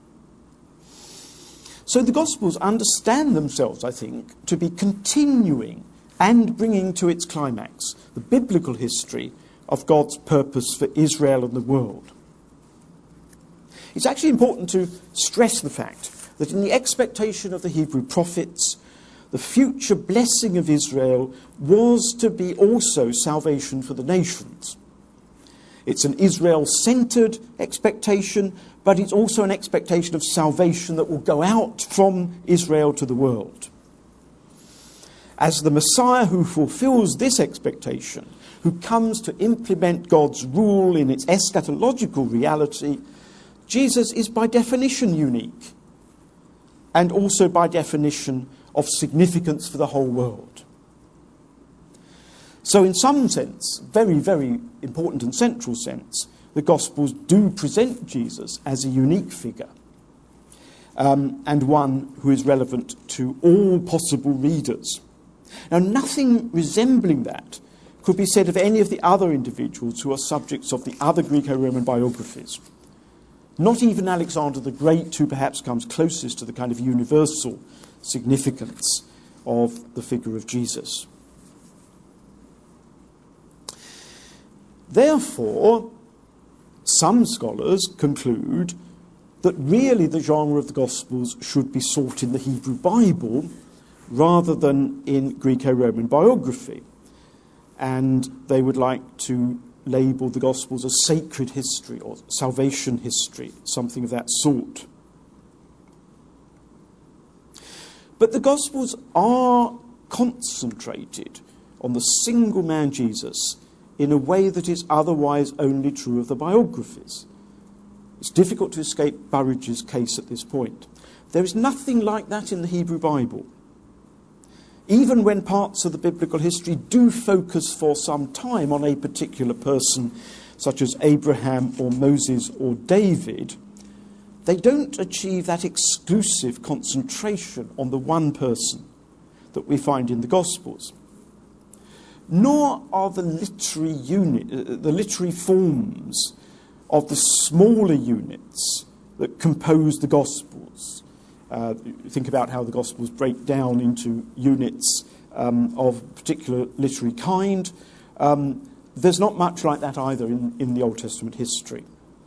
So the Gospels understand themselves, I think, to be continuing and bringing to its climax the biblical history of God's purpose for Israel and the world. It's actually important to stress the fact that in the expectation of the Hebrew prophets, the future blessing of Israel was to be also salvation for the nations. It's an Israel-centered expectation, but it's also an expectation of salvation that will go out from Israel to the world. As the Messiah who fulfills this expectation, who comes to implement God's rule in its eschatological reality, Jesus is by definition unique, and also by definition of significance for the whole world. So in some sense, very, very important and central sense, the Gospels do present Jesus as a unique figure, um, and one who is relevant to all possible readers. Now, nothing resembling that could be said of any of the other individuals who are subjects of the other Greco-Roman biographies. Not even Alexander the Great, who perhaps comes closest to the kind of universal significance of the figure of Jesus. Therefore, some scholars conclude that really the genre of the Gospels should be sought in the Hebrew Bible rather than in Greco-Roman biography. And they would like to label the Gospels as sacred history or salvation history, something of that sort. But the Gospels are concentrated on the single man Jesus in a way that is otherwise only true of the biographies. It's difficult to escape Burridge's case at this point. There is nothing like that in the Hebrew Bible. Even when parts of the biblical history do focus for some time on a particular person, such as Abraham or Moses or David, they don't achieve that exclusive concentration on the one person that we find in the Gospels. Nor are the literary unit, uh, the literary forms of the smaller units that compose the Gospels. Uh, think about how the Gospels break down into units um, of particular literary kind. Um, there's not much like that either in, in the Old Testament history.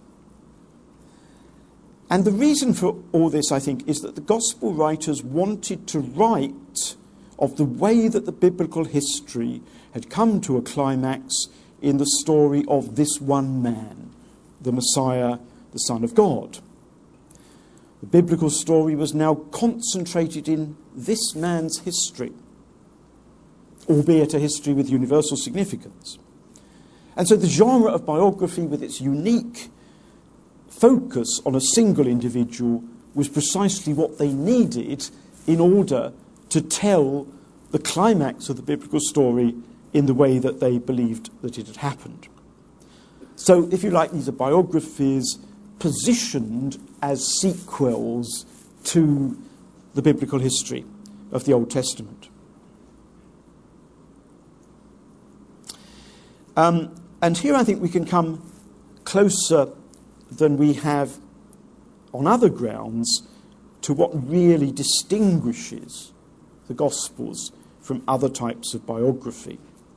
And the reason for all this, I think, is that the Gospel writers wanted to write of the way that the biblical history had come to a climax in the story of this one man, the Messiah, the Son of God. The biblical story was now concentrated in this man's history, albeit a history with universal significance. And so the genre of biography, with its unique focus on a single individual, was precisely what they needed in order to tell the climax of the biblical story in the way that they believed that it had happened. So, if you like, these are biographies positioned as sequels to the biblical history of the Old Testament. Um, and here I think we can come closer than we have on other grounds to what really distinguishes the Gospels from other types of biography.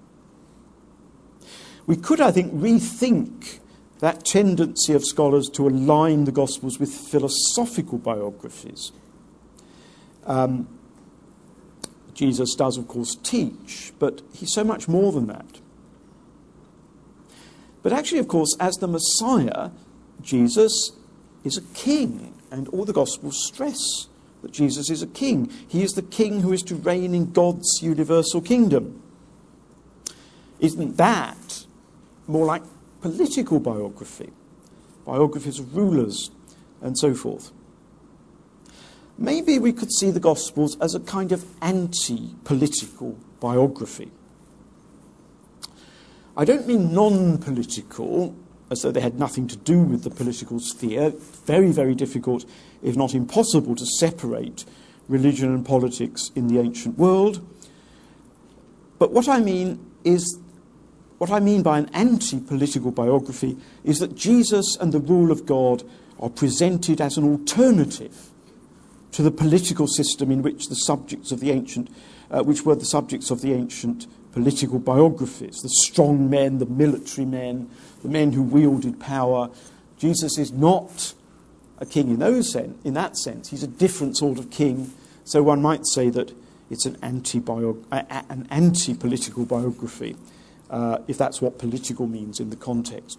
We could, I think, rethink that tendency of scholars to align the Gospels with philosophical biographies. Um, Jesus does, of course, teach, but he's so much more than that. But actually, of course, as the Messiah, Jesus is a king, and all the Gospels stress that Jesus is a king. He is the king who is to reign in God's universal kingdom. Isn't that more like political biography, biographies of rulers, and so forth? Maybe we could see the Gospels as a kind of anti-political biography. I don't mean non-political, as though they had nothing to do with the political sphere. Very, very difficult, if not impossible, to separate religion and politics in the ancient world. But what I mean is, what I mean by an anti-political biography is that Jesus and the rule of God are presented as an alternative to the political system in which the subjects of the ancient, uh, which were the subjects of the ancient political biographies, the strong men, the military men, the men who wielded power. Jesus is not a king in those sen- in that sense. He's a different sort of king. So one might say that it's an anti-bio- uh, an anti-political biography, uh, if that's what political means in the context.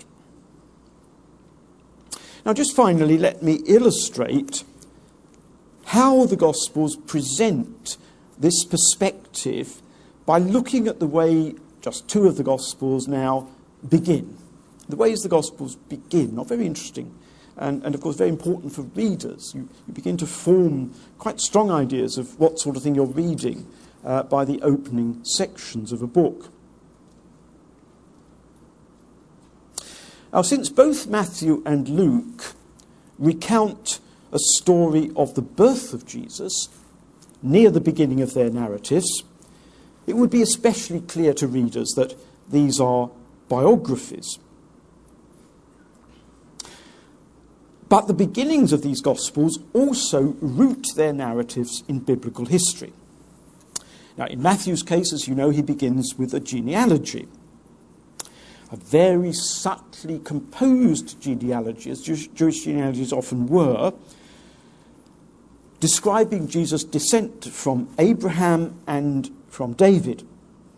Now, just finally, let me illustrate how the Gospels present this perspective by looking at the way just two of the Gospels now begin. The ways the Gospels begin are very interesting and, and of course, very important for readers. You, you begin to form quite strong ideas of what sort of thing you're reading uh, by the opening sections of a book. Now, since both Matthew and Luke recount a story of the birth of Jesus near the beginning of their narratives, it would be especially clear to readers that these are biographies. But the beginnings of these Gospels also root their narratives in biblical history. Now, in Matthew's case, as you know, he begins with a genealogy. A very subtly composed genealogy, as Jewish, Jewish genealogies often were, describing Jesus' descent from Abraham and from David.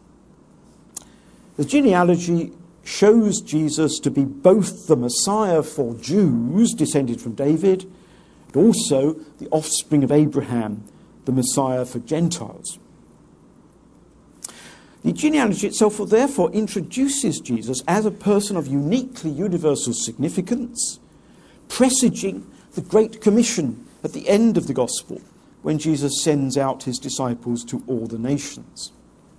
The genealogy shows Jesus to be both the Messiah for Jews, descended from David, and also the offspring of Abraham, the Messiah for Gentiles. The genealogy itself therefore introduces Jesus as a person of uniquely universal significance, presaging the Great Commission at the end of the Gospel, when Jesus sends out his disciples to all the nations.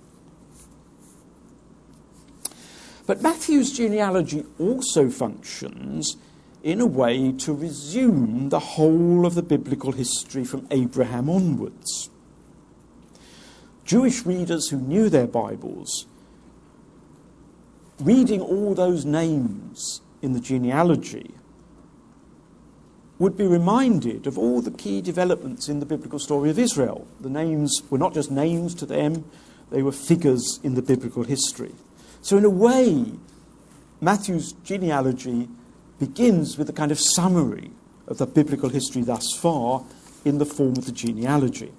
But Matthew's genealogy also functions in a way to resume the whole of the biblical history from Abraham onwards. Jewish readers who knew their Bibles, reading all those names in the genealogy, would be reminded of all the key developments in the biblical story of Israel. The names were not just names to them, they were figures in the biblical history. So in a way, Matthew's genealogy begins with a kind of summary of the biblical history thus far in the form of the genealogy.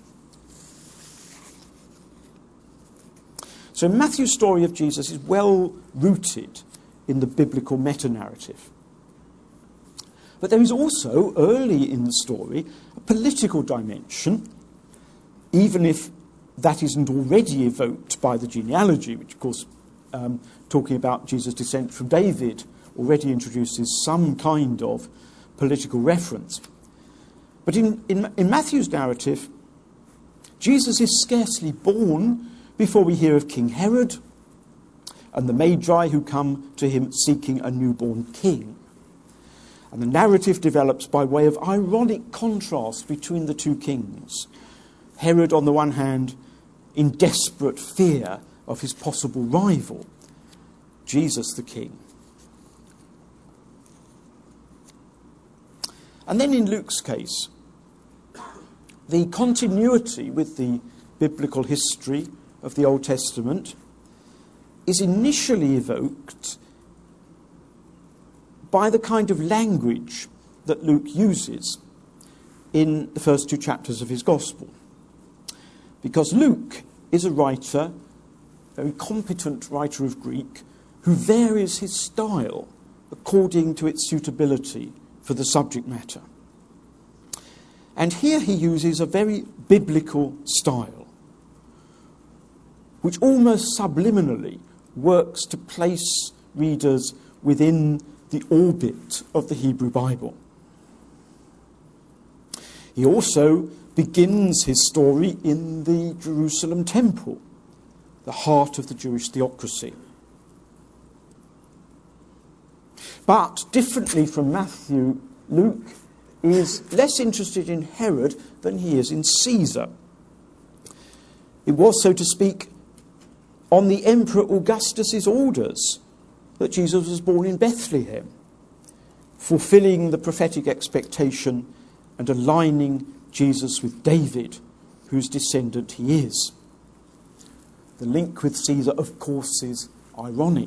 So Matthew's story of Jesus is well rooted in the biblical meta-narrative. But there is also, early in the story, a political dimension, even if that isn't already evoked by the genealogy, which, of course, um, talking about Jesus' descent from David already introduces some kind of political reference. But in, in, in Matthew's narrative, Jesus is scarcely born before we hear of King Herod and the Magi who come to him seeking a newborn king. And the narrative develops by way of ironic contrast between the two kings. Herod, on the one hand, in desperate fear of his possible rival, Jesus the king. And then in Luke's case, the continuity with the biblical history of the Old Testament is initially evoked by the kind of language that Luke uses in the first two chapters of his Gospel. Because Luke is a writer, a very competent writer of Greek, who varies his style according to its suitability for the subject matter. And here he uses a very biblical style, which almost subliminally works to place readers within the orbit of the Hebrew Bible. He also begins his story in the Jerusalem temple, the heart of the Jewish theocracy. But differently from Matthew, Luke is less interested in Herod than he is in Caesar. It was, so to speak, on the Emperor Augustus's orders that Jesus was born in Bethlehem, fulfilling the prophetic expectation and aligning Jesus with David, whose descendant he is. The link with Caesar, of course, is ironic.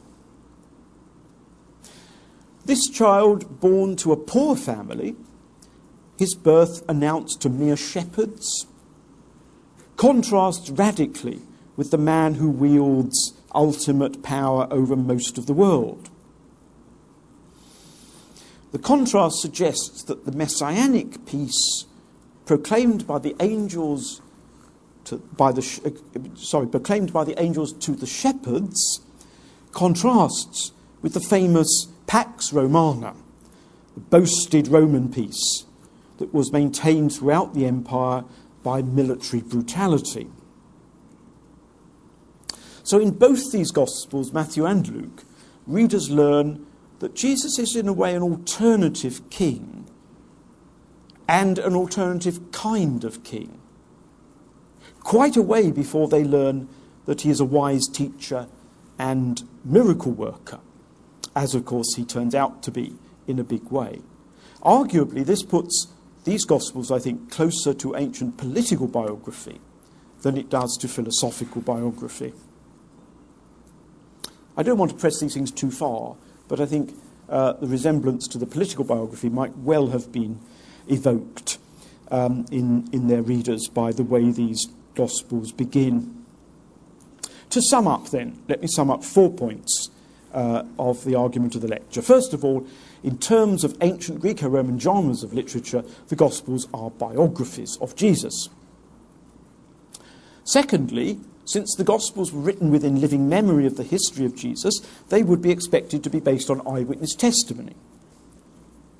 This child, born to a poor family, his birth announced to mere shepherds, contrasts radically with the man who wields ultimate power over most of the world. The contrast suggests that the messianic peace proclaimed by the angels to, by the sh- sorry proclaimed by the angels to the shepherds contrasts with the famous Pax Romana, the boasted Roman peace that was maintained throughout the empire by military brutality. So in both these Gospels, Matthew and Luke, readers learn that Jesus is in a way an alternative king and an alternative kind of king, quite a way before they learn that he is a wise teacher and miracle worker, as of course he turns out to be in a big way. Arguably, this puts these Gospels, I think, closer to ancient political biography than it does to philosophical biography. I don't want to press these things too far, but I think uh, the resemblance to the political biography might well have been evoked um, in, in their readers by the way these Gospels begin. To sum up then, let me sum up four points uh, of the argument of the lecture. First of all, in terms of ancient Greco-Roman genres of literature, the Gospels are biographies of Jesus. Secondly, since the Gospels were written within living memory of the history of Jesus, they would be expected to be based on eyewitness testimony.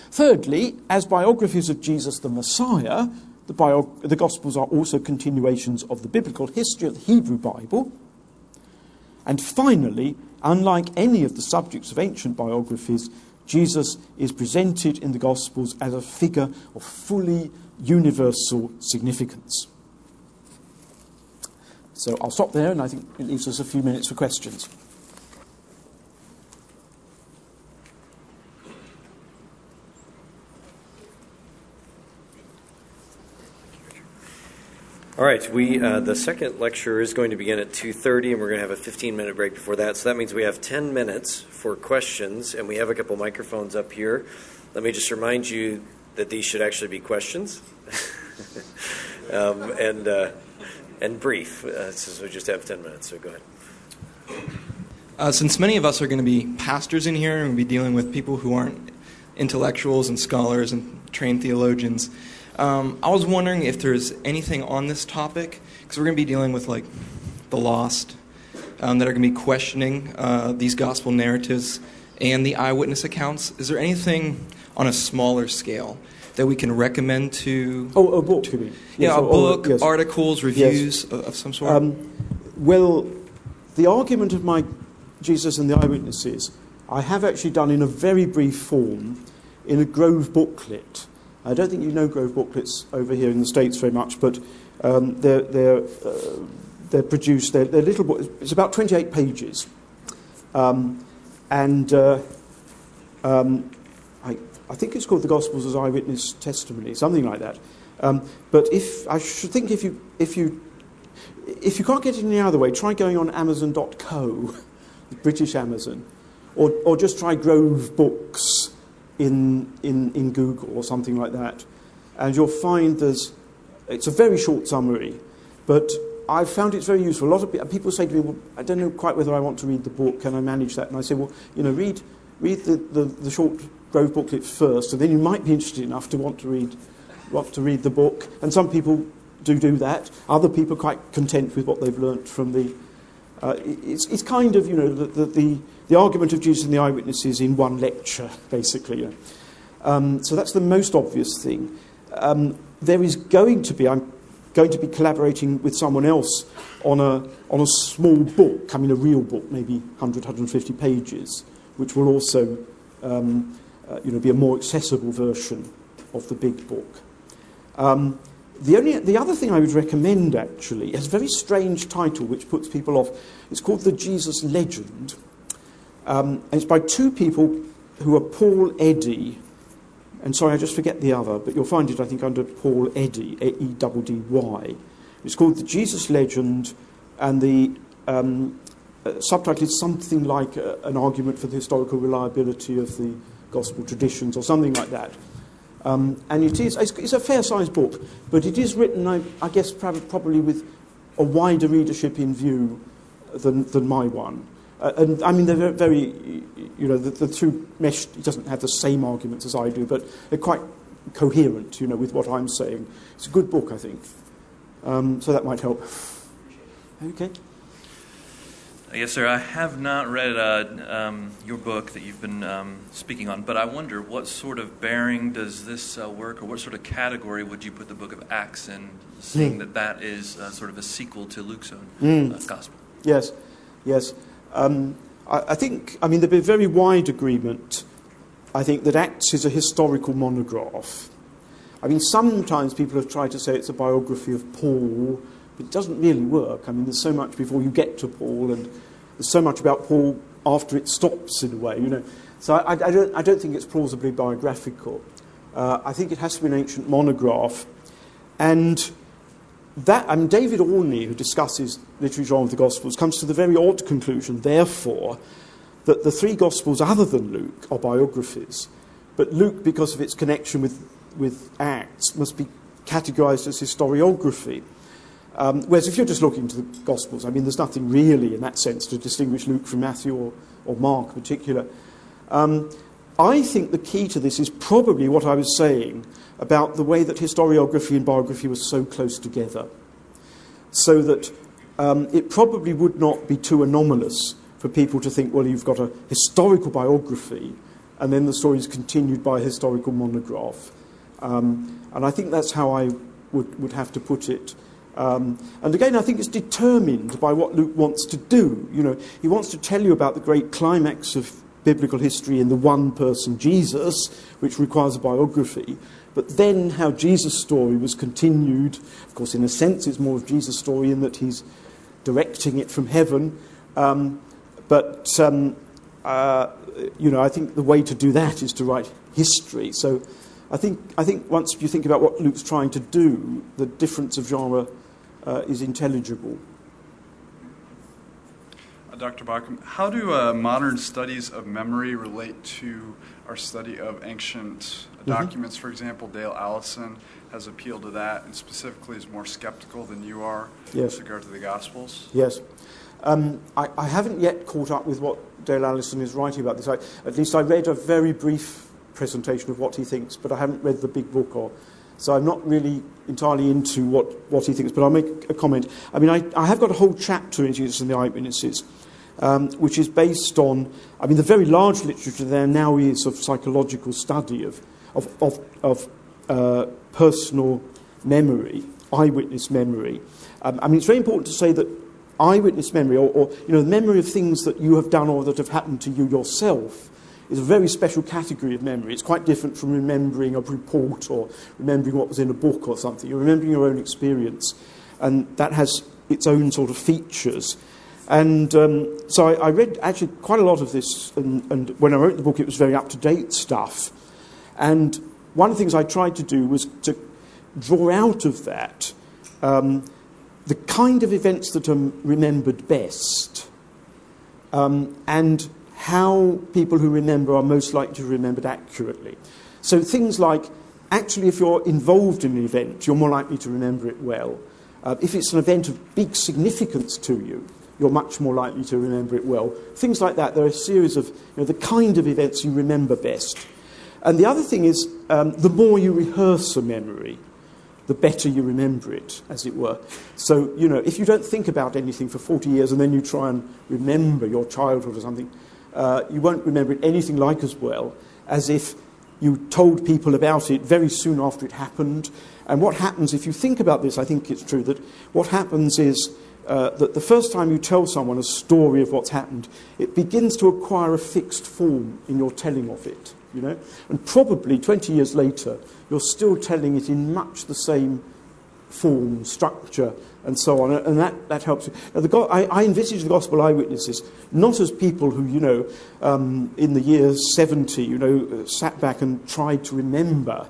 Thirdly, as biographies of Jesus the Messiah, the, bio- the Gospels are also continuations of the biblical history of the Hebrew Bible. And finally, unlike any of the subjects of ancient biographies, Jesus is presented in the Gospels as a figure of fully universal significance. So I'll stop there, and I think it leaves us a few minutes for questions. All right, we uh, the second lecture is going to begin at two thirty, and we're going to have a fifteen-minute break before that. So that means we have ten minutes for questions, and we have a couple microphones up here. Let me just remind you that these should actually be questions, um, and uh, and brief, uh, since we just have ten minutes. So go ahead. Uh, since many of us are going to be pastors in here, and we'll be dealing with people who aren't intellectuals and scholars and trained theologians, Um, I was wondering if there's anything on this topic, because we're going to be dealing with, like, the lost, um, that are going to be questioning uh, these gospel narratives and the eyewitness accounts. Is there anything on a smaller scale that we can recommend to... Oh, a book, you mean? Yeah, yes, a book, or, yes. articles, reviews yes. of, of some sort? Um, well, the argument of my Jesus and the Eyewitnesses, I have actually done in a very brief form in a Grove booklet. I don't think you know Grove booklets over here in the States very much, but um, they're they're uh, they're produced. They're, they're little books. It's about twenty-eight pages, um, and uh, um, I I think it's called The Gospels as Eyewitness Testimony, something like that. Um, but if I should think if you if you if you can't get it any other way, try going on Amazon dot co, British Amazon, or or just try Grove Books in, in, in Google or something like that, and you'll find there's, it's a very short summary, but I've found it's very useful. A lot of people say to me, well, I don't know quite whether I want to read the book, can I manage that? And I say, well, you know, read read the, the, the short Grove booklet first, and then you might be interested enough to want to read want to read the book. And some people do do that. Other people are quite content with what they've learnt from the... Uh, it's, it's kind of, you know, the, the, the, the argument of Jesus and the Eyewitnesses in one lecture, basically. You know. um, so that's the most obvious thing. Um, there is going to be, I'm going to be collaborating with someone else on a on a small book, I mean a real book, maybe one hundred, one hundred fifty pages, which will also, um, uh, you know, be a more accessible version of the big book. Um, The only the other thing I would recommend, actually, has a very strange title which puts people off. It's called The Jesus Legend. Um, and it's by two people who are Paul Eddy. And sorry, I just forget the other, but you'll find it, I think, under Paul Eddy, E D D D Y. It's called The Jesus Legend, and the um, uh, subtitle is something like uh, an argument for the historical reliability of the gospel traditions, or something like that. Um, and it is, it's a fair-sized book, but it is written, I, I guess, probably with a wider readership in view than, than my one. Uh, and, I mean, they're very, you know, the, the two mesh, it doesn't have the same arguments as I do, but they're quite coherent, you know, with what I'm saying. It's a good book, I think. Um, so that might help. Okay. Yes, sir. I have not read uh, um, your book that you've been um, speaking on, but I wonder what sort of bearing does this uh, work, or what sort of category would you put the book of Acts in, seeing mm. that that is uh, sort of a sequel to Luke's own mm. uh, gospel? Yes, yes. Um, I, I think, I mean, there'd be a very wide agreement, I think, that Acts is a historical monograph. I mean, sometimes people have tried to say it's a biography of Paul, but it doesn't really work. I mean, there's so much before you get to Paul, and there's so much about Paul after it stops, in a way, you know. So I, I, don't, I don't think it's plausibly biographical. Uh, I think it has to be an ancient monograph. And that, I mean, David Orney, who discusses literary genre of the Gospels, comes to the very odd conclusion, therefore, that the three Gospels other than Luke are biographies. But Luke, because of its connection with, with Acts, must be categorized as historiography. Um, whereas if you're just looking to the Gospels, I mean, there's nothing really in that sense to distinguish Luke from Matthew or, or Mark in particular. Um, I think the key to this is probably what I was saying about the way that historiography and biography were so close together. So that um, it probably would not be too anomalous for people to think, well, you've got a historical biography and then the story is continued by a historical monograph. Um, and I think that's how I would, would have to put it. Um, and again, I think it's determined by what Luke wants to do. You know, he wants to tell you about the great climax of biblical history in the one person Jesus, which requires a biography, but then how Jesus' story was continued. Of course, in a sense, it's more of Jesus' story in that he's directing it from heaven. Um, but, um, uh, you know, I think the way to do that is to write history. So I think, I think once you think about what Luke's trying to do, the difference of genre uh, is intelligible. Doctor Bauckham, how do uh, modern studies of memory relate to our study of ancient mm-hmm. documents? For example, Dale Allison has appealed to that and specifically is more skeptical than you are yes. with regard to the Gospels. Yes. Um, I, I haven't yet caught up with what Dale Allison is writing about this. I, at least I read a very brief presentation of what he thinks, but I haven't read the big book, or so I'm not really entirely into what, what he thinks, but I'll make a comment. I mean, I, I have got a whole chapter in Jesus and the Eyewitnesses, Um, which is based on, I mean, the very large literature there now is of psychological study of of of, of uh, personal memory, eyewitness memory. Um, I mean, it's very important to say that eyewitness memory, or, or you know, the memory of things that you have done or that have happened to you yourself, is a very special category of memory. It's quite different from remembering a report or remembering what was in a book or something. You're remembering your own experience, and that has its own sort of features. And um, so I, I read actually quite a lot of this, and, and when I wrote the book, it was very up-to-date stuff. And one of the things I tried to do was to draw out of that um, the kind of events that are remembered best, um, and how people who remember are most likely to be remembered accurately. So things like, actually, if you're involved in an event, you're more likely to remember it well. Uh, if it's an event of big significance to you, you're much more likely to remember it well. Things like that. There are a series of, you know, the kind of events you remember best. And the other thing is, um, the more you rehearse a memory, the better you remember it, as it were. So, you know, if you don't think about anything for forty years and then you try and remember your childhood or something, uh, you won't remember it anything like as well as if you told people about it very soon after it happened. And what happens, if you think about this, I think it's true, that what happens is Uh, that the first time you tell someone a story of what's happened, it begins to acquire a fixed form in your telling of it, you know. And probably twenty years later, you're still telling it in much the same form, structure, and so on. And that, that helps you. Now, the go- I, I envisage the Gospel eyewitnesses not as people who, you know, um, in the year seventy, you know, sat back and tried to remember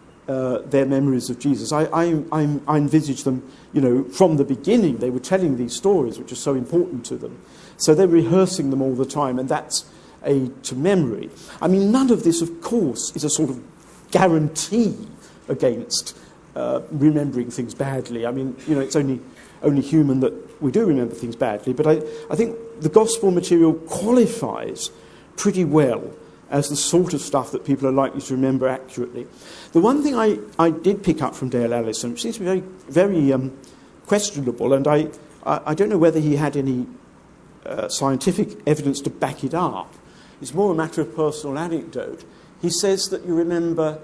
Uh, their memories of Jesus. I, I, I, I envisage them, you know, from the beginning. They were telling these stories, which are so important to them. So they're rehearsing them all the time, and that's aid to memory. I mean, none of this, of course, is a sort of guarantee against uh, remembering things badly. I mean, you know, it's only only human that we do remember things badly. But I, I think the gospel material qualifies pretty well as the sort of stuff that people are likely to remember accurately. The one thing I, I did pick up from Dale Allison, which seems to be very, very um, questionable, and I, I, I don't know whether he had any uh, scientific evidence to back it up. It's more a matter of personal anecdote. He says that you remember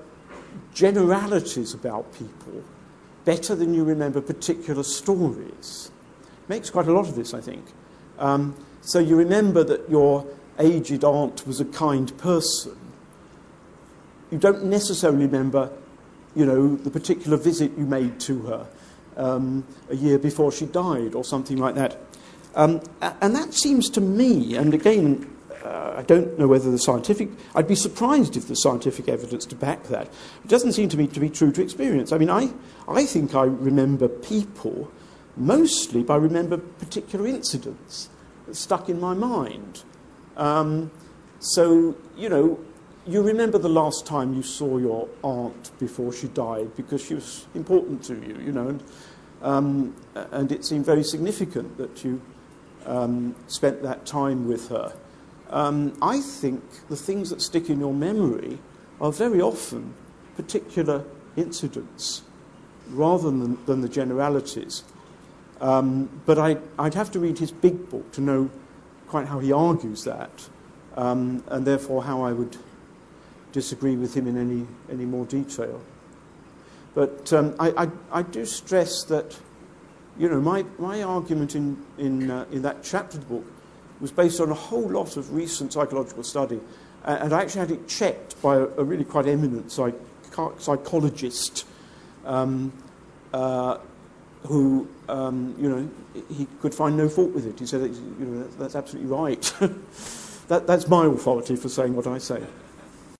generalities about people better than you remember particular stories. Makes quite a lot of this, I think. Um, so you remember that your aged aunt was a kind person. You don't necessarily remember, you know, the particular visit you made to her um, a year before she died or something like that. Um, and that seems to me, and again, uh, I don't know whether the scientific, I'd be surprised if there's scientific evidence to back that. It doesn't seem to me to be true to experience. I mean, I, I think I remember people mostly by remember particular incidents that stuck in my mind. Um, so, you know, you remember the last time you saw your aunt before she died because she was important to you, you know, and, um, and it seemed very significant that you um, spent that time with her. Um, I think the things that stick in your memory are very often particular incidents rather than, than the generalities. Um, but I, I'd have to read his big book to know quite how he argues that, um, and therefore how I would disagree with him in any, any more detail. But um, I, I, I do stress that, you know, my, my argument in, in, uh, in that chapter of the book was based on a whole lot of recent psychological study. Uh, and I actually had it checked by a, a really quite eminent psych, psychologist um, uh, who, um, you know, he could find no fault with it. He said, you know, that's absolutely right. that, that's my authority for saying what I say.